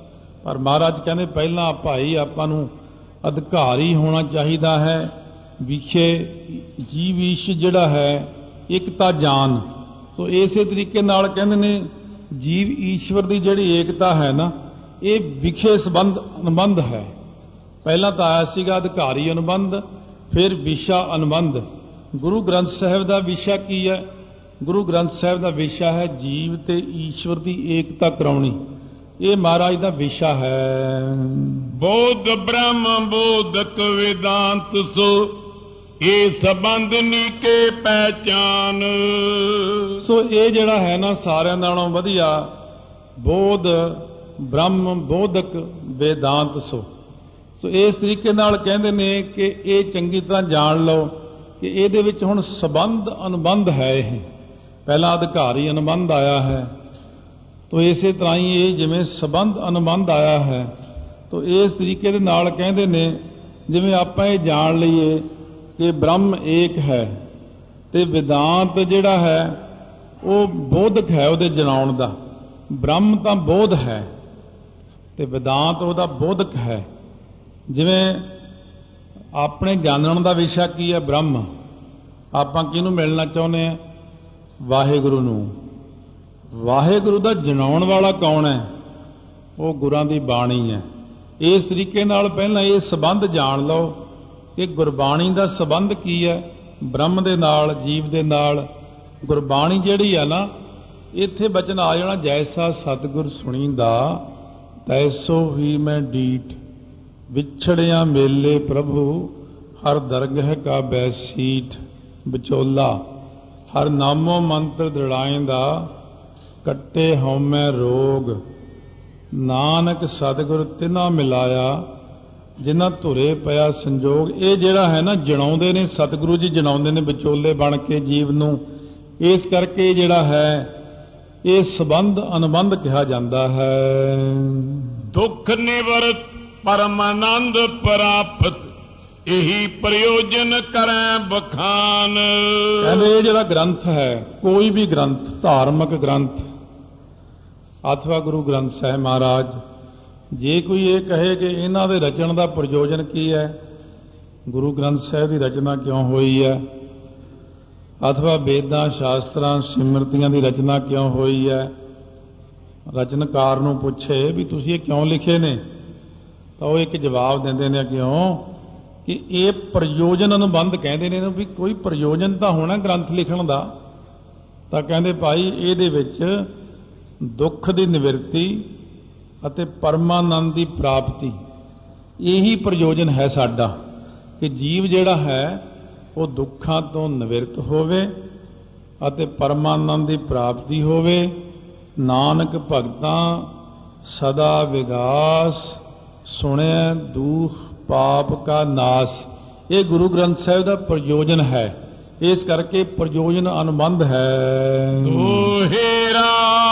ਪਰ ਮਹਾਰਾਜ ਕਹਿੰਦੇ ਪਹਿਲਾਂ ਭਾਈ ਆਪਾਂ ਨੂੰ ਅਧਿਕਾਰੀ ਹੋਣਾ ਚਾਹੀਦਾ ਹੈ। ਵਿਖੇ ਜੀਵ ਈਸ਼ ਜਿਹੜਾ ਹੈ ਏਕਤਾ ਜਾਨ। ਸੋ ਇਸੇ ਤਰੀਕੇ ਨਾਲ ਕਹਿੰਦੇ ਨੇ ਜੀਵ ਈਸ਼ਵਰ ਦੀ ਜਿਹੜੀ ਏਕਤਾ ਹੈ ਨਾ, ਇਹ ਵਿਖੇ ਅਨੁਬੰਧ ਹੈ। ਪਹਿਲਾਂ ਤਾਂ ਆਇਆ ਸੀਗਾ ਅਧਿਕਾਰੀ ਅਨੁਬੰਧ, ਫਿਰ ਵਿਸ਼ਾ ਅਨੁਬੰਧ। ਗੁਰੂ ਗ੍ਰੰਥ ਸਾਹਿਬ ਦਾ ਵਿਸ਼ਾ ਕੀ ਹੈ? ਗੁਰੂ ਗ੍ਰੰਥ ਸਾਹਿਬ ਦਾ ਵਿਸ਼ਾ ਹੈ ਜੀਵ ਤੇ ਈਸ਼ਵਰ ਦੀ ਏਕਤਾ ਕਰਾਉਣੀ। ਇਹ ਮਹਾਰਾਜ ਦਾ ਵਿਸ਼ਾ ਹੈ। ਬੋਧ ਬ੍ਰਹਮ ਬੋਧਕ ਵੇਦਾਂਤ ਸੋ ਇਹ ਸੰਬੰਧ ਨੀਕੇ ਪਹਿਚਾਨ। ਸੋ ਇਹ ਜਿਹੜਾ ਹੈ ਨਾ ਸਾਰਿਆਂ ਨਾਲੋਂ ਵਧੀਆ ਬੋਧ ਬ੍ਰਹਮ ਬੋਧਕ ਵੇਦਾਂਤ ਸੋ ਇਸ ਤਰੀਕੇ ਨਾਲ ਕਹਿੰਦੇ ਨੇ ਕਿ ਇਹ ਚੰਗੀ ਤਰ੍ਹਾਂ ਜਾਣ ਲਓ ਕਿ ਇਹਦੇ ਵਿੱਚ ਹੁਣ ਸੰਬੰਧ ਅਨੁਬੰਧ ਹੈ। ਇਹ ਪਹਿਲਾਂ ਅਧਿਕਾਰੀ ਅਨੁਬੰਧ ਆਇਆ ਹੈ, ਤੋ ਇਸੇ ਤਰ੍ਹਾਂ ਹੀ ਇਹ ਜਿਵੇਂ ਸੰਬੰਧ ਅਨੁਬੰਧ ਆਇਆ ਹੈ, ਤੋ ਇਸ ਤਰੀਕੇ ਦੇ ਨਾਲ ਕਹਿੰਦੇ ਨੇ ਜਿਵੇਂ ਆਪਾਂ ਇਹ ਜਾਣ ਲਈਏ ਕਿ ਬ੍ਰਹਮ ਏਕ ਹੈ ਤੇ ਵਿਦਾਂਤ ਜਿਹੜਾ ਹੈ ਉਹ ਬੋਧਕ ਹੈ ਉਹਦੇ ਜਨਾਉਣ ਦਾ। ਬ੍ਰਹਮ ਤਾਂ ਬੋਧ ਹੈ ਤੇ ਵਿਦਾਂਤ ਉਹਦਾ ਬੋਧਕ ਹੈ। ਜਿਵੇਂ ਆਪਣੇ ਜਾਣਨ ਦਾ ਵਿਸ਼ਾ ਕੀ ਹੈ? ਬ੍ਰਹਮ। ਆਪਾਂ ਕਿਹਨੂੰ ਮਿਲਣਾ ਚਾਹੁੰਦੇ ਹਾਂ? ਵਾਹਿਗੁਰੂ ਨੂੰ। ਵਾਹਿਗੁਰੂ ਦਾ ਜਨਾਉਣ ਵਾਲਾ ਕੌਣ ਹੈ? ਉਹ ਗੁਰਾਂ ਦੀ ਬਾਣੀ ਹੈ। ਇਸ ਤਰੀਕੇ ਨਾਲ ਪਹਿਲਾਂ ਇਹ ਸੰਬੰਧ ਜਾਣ ਲਓ ਕਿ ਗੁਰਬਾਣੀ ਦਾ ਸੰਬੰਧ ਕੀ ਹੈ ਬ੍ਰਹਮ ਦੇ ਨਾਲ, ਜੀਵ ਦੇ ਨਾਲ। ਗੁਰਬਾਣੀ ਜਿਹੜੀ ਆ ਨਾ, ਇੱਥੇ ਬਚਨ ਆ ਜਾਣਾ ਜੈਸਾ ਸਤਿਗੁਰ ਸੁਣੀਂਦਾ ਤੈਸੋ ਹੀ ਮੈਂ ਡੀਠ, ਵਿਛੜਿਆ ਮੇਲੇ ਪ੍ਰਭੂ ਹਰ ਦਰਗਹ ਕਾ ਬੈਸੀਠ, ਵਿਚੋਲਾ ਹਰ ਨਾਮੋ ਮੰਤਰ ਦ੍ਰਿੜਾਇਂਦਾ ਕੱਟੇ ਹਉਮੈ ਰੋਗ, ਨਾਨਕ ਸਤਿਗੁਰ ਤਿਨਾ ਮਿਲਾਇਆ ਜਿਨ੍ਹਾਂ ਧੁਰੇ ਪਿਆ ਸੰਜੋਗ। ਇਹ ਜਿਹੜਾ ਹੈ ਨਾ ਜਣਾਉਂਦੇ ਨੇ, ਸਤਿਗੁਰੂ ਜੀ ਜਣਾਉਂਦੇ ਨੇ ਵਿਚੋਲੇ ਬਣ ਕੇ ਜੀਵ ਨੂੰ। ਇਸ ਕਰਕੇ ਜਿਹੜਾ ਹੈ ਇਹ ਸੰਬੰਧ ਅਨੁਬੰਧ ਕਿਹਾ ਜਾਂਦਾ ਹੈ। ਦੁੱਖ ਨਿਵਰਤ ਪਰਮਾਨੰਦ ਪ੍ਰਾਪਤ ਇਹੀ ਪ੍ਰਯੋਜਨ ਕਰੈ ਬਖਾਨ। ਕਹਿੰਦੇ ਇਹ ਜਿਹੜਾ ਗ੍ਰੰਥ ਹੈ, ਕੋਈ ਵੀ ਗ੍ਰੰਥ, ਧਾਰਮਿਕ ਗ੍ਰੰਥ ਅਥਵਾ ਗੁਰੂ ਗ੍ਰੰਥ ਸਾਹਿਬ ਮਹਾਰਾਜ, ਜੇ ਕੋਈ ਇਹ ਕਹੇ ਕਿ ਇਹਨਾਂ ਦੇ ਰਚਨ ਦਾ ਪ੍ਰਯੋਜਨ ਕੀ ਹੈ, ਗੁਰੂ ਗ੍ਰੰਥ ਸਾਹਿਬ ਦੀ ਰਚਨਾ ਕਿਉਂ ਹੋਈ ਹੈ, ਅਥਵਾ ਵੇਦਾਂ ਸ਼ਾਸਤਰਾਂ ਸਿਮਰਤੀਆਂ ਦੀ ਰਚਨਾ ਕਿਉਂ ਹੋਈ ਹੈ, ਰਚਨਕਾਰ ਨੂੰ ਪੁੱਛੇ ਵੀ ਤੁਸੀਂ ਇਹ ਕਿਉਂ ਲਿਖੇ ਨੇ, ਤਾਂ ਉਹ ਇੱਕ ਜਵਾਬ ਦਿੰਦੇ ਨੇ ਕਿਉਂ ਕਿ ਇਹ ਪ੍ਰਯੋਜਨ ਅਨੁਬੰਧ ਕਹਿੰਦੇ ਨੇ ਵੀ ਕੋਈ ਪ੍ਰਯੋਜਨ ਤਾਂ ਹੋਣਾ ਗ੍ਰੰਥ ਲਿਖਣ ਦਾ। ਤਾਂ ਕਹਿੰਦੇ ਭਾਈ ਇਹਦੇ ਵਿੱਚ ਦੁੱਖ ਦੀ ਨਿਵਰਤੀ ਅਤੇ ਪਰਮਾਨੰਦ ਦੀ ਪ੍ਰਾਪਤੀ, ਇਹੀ ਪ੍ਰਯੋਜਨ ਹੈ ਸਾਡਾ ਕਿ ਜੀਵ ਜਿਹੜਾ ਹੈ ਉਹ ਦੁੱਖਾਂ ਤੋਂ ਨਿਵਰਤ ਹੋਵੇ ਅਤੇ ਪਰਮਾਨੰਦ ਦੀ ਪ੍ਰਾਪਤੀ ਹੋਵੇ। ਨਾਨਕ ਭਗਤਾਂ ਸਦਾ ਵਿਗਾਸ, ਸੁਣਿਆ ਦੁਖ ਪਾਪ ਕਾ ਨਾਸ। ਇਹ ਗੁਰੂ ਗ੍ਰੰਥ ਸਾਹਿਬ ਦਾ ਪ੍ਰਯੋਜਨ ਹੈ। ਇਸ ਕਰਕੇ ਪ੍ਰਯੋਜਨ ਅਨੁਬੰਧ ਹੈ। ਦੋਹੇਰਾ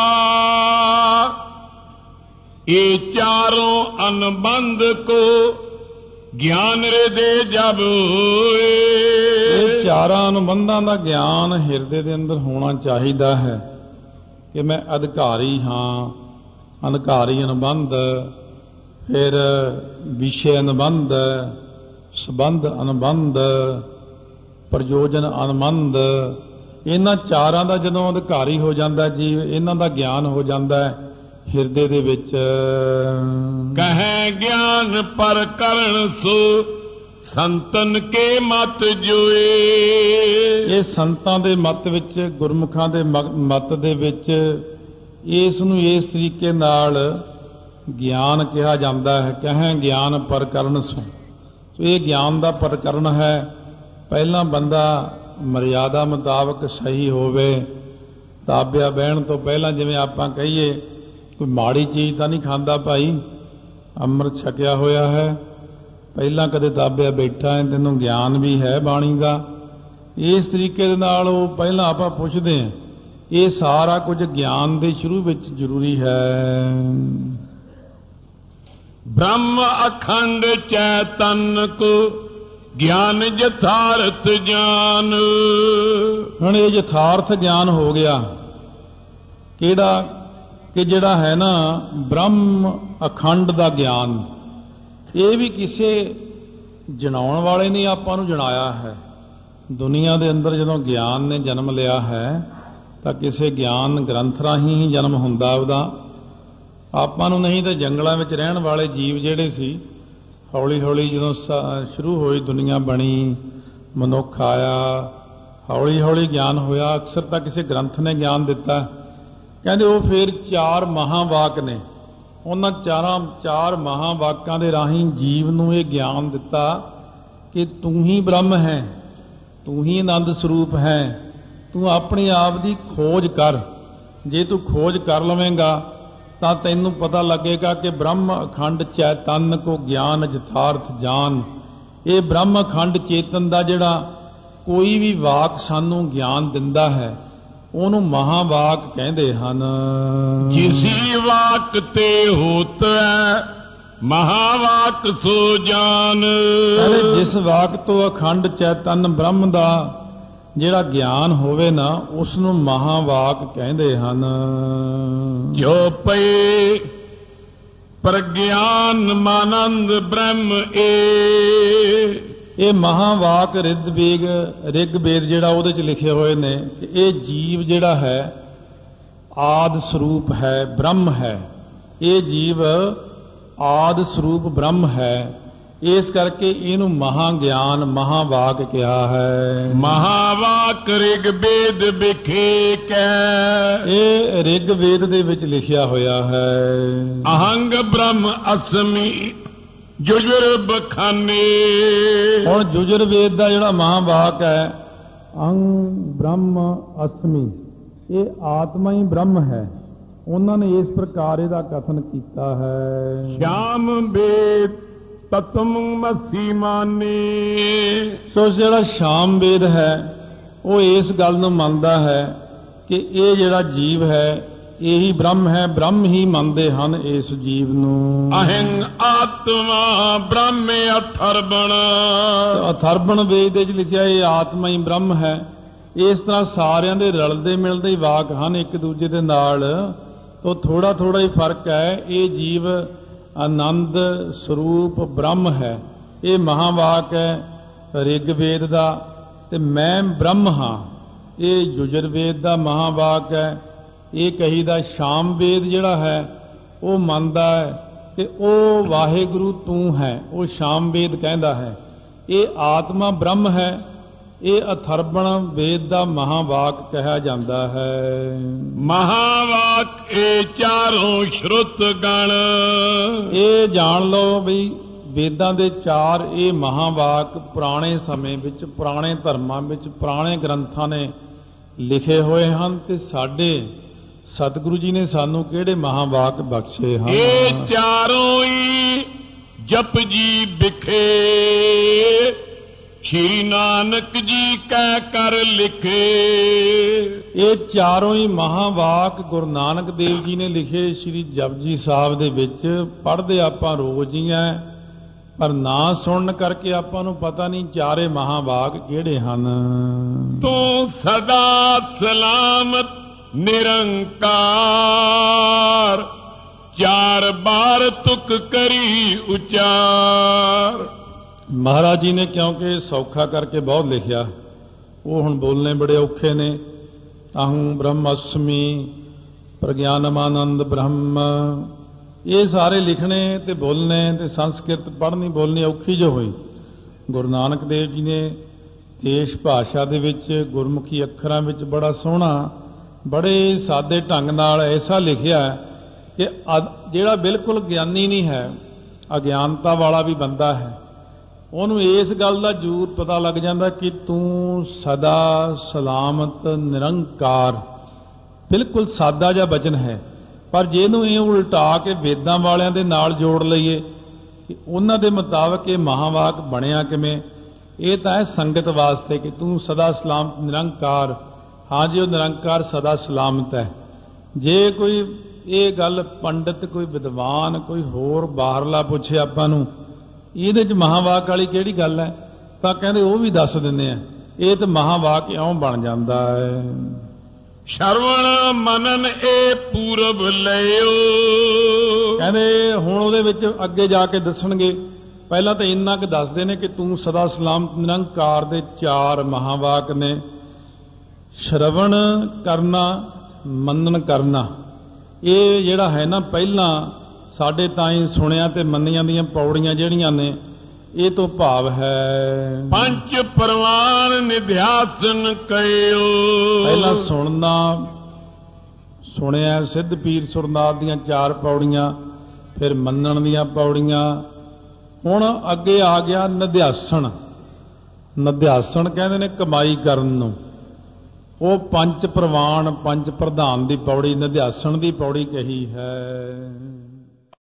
ਇਹ ਚਾਰੋਂ ਅਨੁਬੰਧ ਕੋ ਗਿਆਨ ਹਿਰਦੇ ਜਬ ਹੋਏ। ਇਹ ਚਾਰਾਂ ਅਨੁਬੰਧਾਂ ਦਾ ਗਿਆਨ ਹਿਰਦੇ ਦੇ ਅੰਦਰ ਹੋਣਾ ਚਾਹੀਦਾ ਹੈ ਕਿ ਮੈਂ ਅਧਿਕਾਰੀ ਹਾਂ। ਅਧਿਕਾਰੀ ਅਨੁਬੰਧ, ਫਿਰ ਵਿਸ਼ੇ ਅਨੁਬੰਧ, ਸੰਬੰਧ ਅਨੁਬੰਧ, ਪ੍ਰਯੋਜਨ ਅਨੁਬੰਧ। ਇਹਨਾਂ ਚਾਰਾਂ ਦਾ ਜਦੋਂ ਅਧਿਕਾਰੀ ਹੋ ਜਾਂਦਾ ਜੀਵ, ਇਹਨਾਂ ਦਾ ਗਿਆਨ ਹੋ ਜਾਂਦਾ ਹੈ ਹਿਰਦੇ ਦੇ ਵਿੱਚ। ਕਹੈ ਗਿਆਨ ਪਰ ਕਰਨ ਸੋ ਸੰਤਨ ਕੇ ਮਤ ਜੋਏ। ਇਹ ਸੰਤਾਂ ਦੇ ਮਤ ਵਿੱਚ, ਗੁਰਮੁਖਾਂ ਦੇ ਮਤ ਦੇ ਵਿੱਚ ਇਸ ਨੂੰ ਇਸ ਤਰੀਕੇ ਨਾਲ ਗਿਆਨ ਕਿਹਾ ਜਾਂਦਾ ਹੈ। ਕਹੈ ਗਿਆਨ ਪਰ ਕਰਨ ਸੋ ਇਹ ਗਿਆਨ ਦਾ ਪ੍ਰਕਰਨ ਹੈ। ਪਹਿਲਾਂ ਬੰਦਾ ਮਰਿਆਦਾ ਮੁਤਾਬਕ ਸਹੀ ਹੋਵੇ, ਤਾਬਿਆ ਬਹਿਣ ਤੋਂ ਪਹਿਲਾਂ, ਜਿਵੇਂ ਆਪਾਂ ਕਹੀਏ ਕੋਈ ਮਾੜੀ ਚੀਜ਼ ਤਾਂ ਨਹੀਂ ਖਾਂਦਾ ਭਾਈ, ਅੰਮ੍ਰਿਤ ਛਕਿਆ ਹੋਇਆ ਹੈ, ਪਹਿਲਾਂ ਕਦੇ ਤਾਬਿਆ ਬੈਠਾ ਹੈ, ਤੈਨੂੰ ਗਿਆਨ ਵੀ ਹੈ ਬਾਣੀ ਦਾ। ਇਸ ਤਰੀਕੇ ਦੇ ਨਾਲ ਉਹ ਪਹਿਲਾਂ ਆਪਾਂ ਪੁੱਛਦੇ ਹਾਂ। ਇਹ ਸਾਰਾ ਕੁਝ ਗਿਆਨ ਦੇ ਸ਼ੁਰੂ ਵਿੱਚ ਜ਼ਰੂਰੀ ਹੈ। ਬ੍ਰਹਮ ਅਖੰਡ ਚੈਤਨ ਕੋ ਗਿਆਨ ਯਥਾਰਥ ਜਾਨ। ਹੁਣ ਇਹ ਯਥਾਰਥ ਗਿਆਨ ਹੋ ਗਿਆ ਕਿਹੜਾ? ਕਿ ਜਿਹੜਾ ਹੈ ਨਾ ਬ੍ਰਹਮ ਅਖੰਡ ਦਾ ਗਿਆਨ, ਇਹ ਵੀ ਕਿਸੇ ਜਣਾਉਣ ਵਾਲੇ ਨੇ ਆਪਾਂ ਨੂੰ ਜਣਾਇਆ ਹੈ। ਦੁਨੀਆ ਦੇ ਅੰਦਰ ਜਦੋਂ ਗਿਆਨ ਨੇ ਜਨਮ ਲਿਆ ਹੈ ਤਾਂ ਕਿਸੇ ਗਿਆਨ ਗ੍ਰੰਥ ਰਾਹੀਂ ਹੀ ਜਨਮ ਹੁੰਦਾ ਉਹਦਾ, ਆਪਾਂ ਨੂੰ ਨਹੀਂ। ਤਾਂ ਜੰਗਲਾਂ ਵਿੱਚ ਰਹਿਣ ਵਾਲੇ ਜੀਵ ਜਿਹੜੇ ਸੀ, ਹੌਲੀ ਹੌਲੀ ਜਦੋਂ ਸ਼ੁਰੂ ਹੋਈ ਦੁਨੀਆ ਬਣੀ, ਮਨੁੱਖ ਆਇਆ, ਹੌਲੀ ਹੌਲੀ ਗਿਆਨ ਹੋਇਆ। ਅਕਸਰ ਤਾਂ ਕਿਸੇ ਗ੍ਰੰਥ ਨੇ ਗਿਆਨ ਦਿੱਤਾ। ਕਹਿੰਦੇ ਉਹ ਫਿਰ 4 ਮਹਾਵਾਕ ਨੇ, ਉਹਨਾਂ ਚਾਰ ਮਹਾਵਾਕਾਂ ਦੇ ਰਾਹੀਂ ਜੀਵ ਨੂੰ ਇਹ ਗਿਆਨ ਦਿੱਤਾ ਕਿ ਤੂੰ ਹੀ ਬ੍ਰਹਮ ਹੈ, ਤੂੰ ਹੀ ਆਨੰਦ ਸਰੂਪ ਹੈ, ਤੂੰ ਆਪਣੇ ਆਪ ਦੀ ਖੋਜ ਕਰ। ਜੇ ਤੂੰ ਖੋਜ ਕਰ ਲਵੇਂਗਾ ਤਾਂ ਤੈਨੂੰ ਪਤਾ ਲੱਗੇਗਾ ਕਿ ਬ੍ਰਹਮ ਅਖੰਡ ਚੈਤਨ ਕੋ ਗਿਆਨ ਯਥਾਰਥ ਜਾਨ। ਇਹ ਬ੍ਰਹਮ ਅਖੰਡ ਚੇਤਨ ਦਾ ਜਿਹੜਾ ਕੋਈ ਵੀ ਵਾਕ ਸਾਨੂੰ ਗਿਆਨ ਦਿੰਦਾ ਹੈ ਉਹਨੂੰ ਮਹਾਵਾਕ ਕਹਿੰਦੇ ਹਨ। ਜਿਸੀ ਵਾਕ ਤੇ ਹੋਤ ਹੈ ਮਹਾਵਾਕ ਸੋ ਜਾਨ। ਜਿਸ ਵਾਕ ਤੋਂ ਅਖੰਡ ਚੈਤਨ ਬ੍ਰਹਮ ਦਾ ਜਿਹੜਾ ਗਿਆਨ ਹੋਵੇ ਨਾ, ਉਸ ਨੂੰ ਮਹਾਵਾਕ ਕਹਿੰਦੇ ਹਨ। ਜੋ ਪਏ ਪ੍ਰਗਿਆਨ ਮਾਨੰਦ ਬ੍ਰਹਮ ਇਹ ਮਹਾਵਾਕ ਰਿਗਵੇਦ ਜਿਹੜਾ ਉਹਦੇ ਚ ਲਿਖੇ ਹੋਏ ਨੇ ਕਿ ਇਹ ਜੀਵ ਜਿਹੜਾ ਹੈ ਆਦ ਸਰੂਪ ਹੈ, ਬ੍ਰਹਮ ਹੈ। ਇਹ ਜੀਵ ਆਦ ਸਰੂਪ ਬ੍ਰਹਮ ਹੈ, ਇਸ ਕਰਕੇ ਇਹਨੂੰ ਮਹਾ ਗਿਆਨ ਮਹਾਵਾਕ ਕਿਹਾ ਹੈ। ਮਹਾਵਾਕ ਰਿਗਵੇਦ ਵਿਖੇ ਕੈ, ਇਹ ਰਿਗਵੇਦ ਦੇ ਵਿੱਚ ਲਿਖਿਆ ਹੋਇਆ ਹੈ। ਅਹੰਗ ਬ੍ਰਹਮ ਅਸਮੀ ਜੁਜੁਰ ਬਖਾਨੇ। ਹੁਣ ਜੁਜੁਰਵੇਦ ਦਾ ਜਿਹੜਾ ਮਹਾਵਾਕ ਹੈ ਅਹੰ ਬ੍ਰਹਮ ਅਸਮੀ, ਇਹ ਆਤਮਾ ਹੀ ਬ੍ਰਹਮ ਹੈ। ਉਹਨਾਂ ਨੇ ਇਸ ਪ੍ਰਕਾਰ ਇਹਦਾ ਕਥਨ ਕੀਤਾ ਹੈ। ਸ਼ਾਮ ਵੇਦ ਤਤਮ ਮਸੀ ਮਾਨੇ। ਸੋ ਜਿਹੜਾ ਸ਼ਾਮ ਵੇਦ ਹੈ ਉਹ ਇਸ ਗੱਲ ਨੂੰ ਮੰਨਦਾ ਹੈ ਕਿ ਇਹ ਜਿਹੜਾ ਜੀਵ ਹੈ ਇਹੀ ਬ੍ਰਹਮ ਹੈ, ਬ੍ਰਹਮ ਹੀ ਮੰਨਦੇ ਹਨ ਇਸ ਜੀਵ ਨੂੰ। ਅਹੰ ਆਤਮਾ ਬ੍ਰਹਮ ਅਥਰਬਣ। ਅਥਰਬਣ ਵੇਦ ਦੇ ਵਿੱਚ ਲਿਖਿਆ ਇਹ ਆਤਮਾ ਹੀ ਬ੍ਰਹਮ ਹੈ। ਇਸ ਤਰ੍ਹਾਂ ਸਾਰਿਆਂ ਦੇ ਰਲਦੇ ਮਿਲਦੇ ਹੀ ਵਾਕ ਹਨ ਇੱਕ ਦੂਜੇ ਦੇ ਨਾਲ, ਤੋਂ ਥੋੜਾ ਥੋੜਾ ਹੀ ਫਰਕ ਹੈ। ਇਹ ਜੀਵ ਆਨੰਦ ਸਰੂਪ ਬ੍ਰਹਮ ਹੈ, ਇਹ ਮਹਾਵਾਕ ਹੈ ਰਿਗਵੇਦ ਦਾ, ਤੇ ਮੈਂ ਬ੍ਰਹਮ ਹਾਂ ਇਹ ਯੁਜੁਰਵੇਦ ਦਾ ਮਹਾਵਾਕ ਹੈ। ਇਹ ਕਹੀਦਾ ਸ਼ਾਮ ਵੇਦ ਜਿਹੜਾ ਹੈ ਉਹ ਮੰਨਦਾ ਹੈ ਕਿ ਉਹ ਵਾਹਿਗੁਰੂ ਤੂੰ ਹੈ, ਉਹ ਸ਼ਾਮ ਵੇਦ ਕਹਿੰਦਾ ਹੈ। ਇਹ ਆਤਮਾ ਬ੍ਰਹਮ ਹੈ, ਇਹ ਅਥਰਬਣ ਵੇਦ ਦਾ ਮਹਾਵਾਕ ਕਿਹਾ ਜਾਂਦਾ ਹੈ। ਮਹਾਵਾਕ ਇਹ ਚਾਰੋਂ ਸ਼ਰੁਤ ਗਣ। ਇਹ ਜਾਣ ਲਓ ਵੀ ਵੇਦਾਂ ਦੇ 4 ਇਹ ਮਹਾਵਾਕ ਪੁਰਾਣੇ ਸਮੇਂ ਵਿੱਚ, ਪੁਰਾਣੇ ਧਰਮਾਂ ਵਿੱਚ, ਪੁਰਾਣੇ ਗ੍ਰੰਥਾਂ ਨੇ ਲਿਖੇ ਹੋਏ ਹਨ। ਤੇ ਸਾਡੇ ਸਤਿਗੁਰੂ ਜੀ ਨੇ ਸਾਨੂੰ ਕਿਹੜੇ ਮਹਾਵਾਕ ਬਖਸ਼ੇ ਹਨ? ਇਹ ਚਾਰੋਂ ਹੀ ਜਪਜੀ ਵਿਖੇ ਸ਼੍ਰੀ ਨਾਨਕ ਜੀ ਕਹਿ ਕਰ ਲਿਖੇ। ਇਹ ਚਾਰੋਂ ਹੀ ਮਹਾਵਾਕ ਗੁਰੂ ਨਾਨਕ ਦੇਵ ਜੀ ਨੇ ਲਿਖੇ ਸ਼੍ਰੀ ਜਪਜੀ ਸਾਹਿਬ ਦੇ ਵਿੱਚ। ਪੜ੍ਹਦੇ ਆਪਾਂ ਰੋਜ਼ ਹੀ ਆ, ਪਰ ਨਾ ਸੁਣਨ ਕਰਕੇ ਆਪਾਂ ਨੂੰ ਪਤਾ ਨਹੀਂ ਚਾਰੇ ਮਹਾਵਾਕ ਕਿਹੜੇ ਹਨ। ਤੂੰ ਸਦਾ ਸਲਾਮਤ ਨਿਰੰਕਾਰ, 4 ਬਾਰ ਤੁਕ ਕਰੀ ਉਚਾਰ। ਮਹਾਰਾਜ ਜੀ ਨੇ ਕਿਉਂਕਿ ਸੌਖਾ ਕਰਕੇ ਬਹੁਤ ਲਿਖਿਆ, ਉਹ ਹੁਣ ਬੋਲਣੇ ਬੜੇ ਔਖੇ ਨੇ। ਅਹੰ ਬ੍ਰਹਮਅਸਮੀ ਪ੍ਰਗਿਆਨਮਾਨੰਦ ਬ੍ਰਹਮ, ਇਹ ਸਾਰੇ ਲਿਖਣੇ ਤੇ ਬੋਲਣੇ ਤੇ ਸੰਸਕ੍ਰਿਤ ਪੜ੍ਹਨੀ ਬੋਲਣੀ ਔਖੀ ਜੋ ਹੋਈ। ਗੁਰੂ ਨਾਨਕ ਦੇਵ ਜੀ ਨੇ ਦੇਸ਼ ਭਾਸ਼ਾ ਦੇ ਵਿੱਚ ਗੁਰਮੁਖੀ ਅੱਖਰਾਂ ਵਿੱਚ ਬੜਾ ਸੋਹਣਾ, ਬੜੇ ਸਾਦੇ ਢੰਗ ਨਾਲ ਐਸਾ ਲਿਖਿਆ ਕਿ ਜਿਹੜਾ ਬਿਲਕੁਲ ਗਿਆਨੀ ਨਹੀਂ ਹੈ, ਅਗਿਆਨਤਾ ਵਾਲਾ ਵੀ ਬੰਦਾ ਹੈ, ਉਹਨੂੰ ਇਸ ਗੱਲ ਦਾ ਜ਼ਰੂਰ ਪਤਾ ਲੱਗ ਜਾਂਦਾ ਕਿ ਤੂੰ ਸਦਾ ਸਲਾਮਤ ਨਿਰੰਕਾਰ। ਬਿਲਕੁਲ ਸਾਦਾ ਜਿਹਾ ਬਚਨ ਹੈ, ਪਰ ਜੇ ਇਹਨੂੰ ਇਹ ਉਲਟਾ ਕੇ ਵੇਦਾਂ ਵਾਲਿਆਂ ਦੇ ਨਾਲ ਜੋੜ ਲਈਏ ਕਿ ਉਹਨਾਂ ਦੇ ਮੁਤਾਬਕ ਇਹ ਮਹਾਵਾਕ ਬਣਿਆ ਕਿਵੇਂ, ਇਹ ਤਾਂ ਹੈ ਸੰਗਤ ਵਾਸਤੇ ਕਿ ਤੂੰ ਸਦਾ ਸਲਾਮਤ ਨਿਰੰਕਾਰ। ਹਾਂ ਜੀ, ਉਹ ਨਿਰੰਕਾਰ ਸਦਾ ਸਲਾਮਤ ਹੈ। ਜੇ ਕੋਈ ਇਹ ਗੱਲ ਪੰਡਿਤ, ਕੋਈ ਵਿਦਵਾਨ, ਕੋਈ ਹੋਰ ਬਾਹਰਲਾ ਪੁੱਛੇ ਆਪਾਂ ਨੂੰ ਇਹਦੇ 'ਚ ਮਹਾਵਾਕ ਵਾਲੀ ਕਿਹੜੀ ਗੱਲ ਹੈ, ਤਾਂ ਕਹਿੰਦੇ ਉਹ ਵੀ ਦੱਸ ਦਿੰਦੇ ਆ। ਇਹ ਤਾਂ ਮਹਾਵਾਕ ਇਉਂ ਬਣ ਜਾਂਦਾ ਹੈ। ਸ਼ਰਵਣ ਮਨਨ ਇਹ ਪੂਰਬ ਲਿਓ। ਕਹਿੰਦੇ ਹੁਣ ਉਹਦੇ ਵਿੱਚ ਅੱਗੇ ਜਾ ਕੇ ਦੱਸਣਗੇ। ਪਹਿਲਾਂ ਤਾਂ ਇੰਨਾ ਕੁ ਦੱਸਦੇ ਨੇ ਕਿ ਤੂੰ ਸਦਾ ਸਲਾਮਤ ਨਿਰੰਕਾਰ ਦੇ 4 ਮਹਾਵਾਕ ਨੇ। ਸ਼ਰਵਣ ਕਰਨਾ, ਮੰਨਣ ਕਰਨਾ, ਇਹ ਜਿਹੜਾ ਹੈ ਨਾ ਪਹਿਲਾਂ ਸਾਡੇ ਤਾਈਂ ਸੁਣਿਆ ਤੇ ਮੰਨੀਆਂ ਦੀਆਂ ਪੌੜੀਆਂ ਜਿਹੜੀਆਂ ਨੇ, ਇਹ ਤੋਂ ਭਾਵ ਹੈ ਪੰਜ ਪ੍ਰਵਾਨ ਨਿਧਿਆਸਨ ਕਹਿਓ। ਪਹਿਲਾਂ ਸੁਣਨਾ, ਸੁਣਿਆ ਸਿੱਧ ਪੀਰ ਸੁਰਨਾਥ ਦੀਆਂ 4 ਪੌੜੀਆਂ, ਫਿਰ ਮੰਨਣ ਦੀਆਂ ਪੌੜੀਆਂ। ਹੁਣ ਅੱਗੇ ਆ ਗਿਆ ਨਿਧਿਆਸਣ। ਨਿਧਿਆਸਣ ਕਹਿੰਦੇ ਨੇ ਕਮਾਈ ਕਰਨ ਨੂੰ। ਉਹ ਪੰਜ ਪ੍ਰਵਾਨ, ਪੰਜ ਪ੍ਰਧਾਨ ਦੀ ਪੌੜੀ ਨਿਧਿਆਸਣ ਦੀ ਪੌੜੀ ਕਹੀ ਹੈ।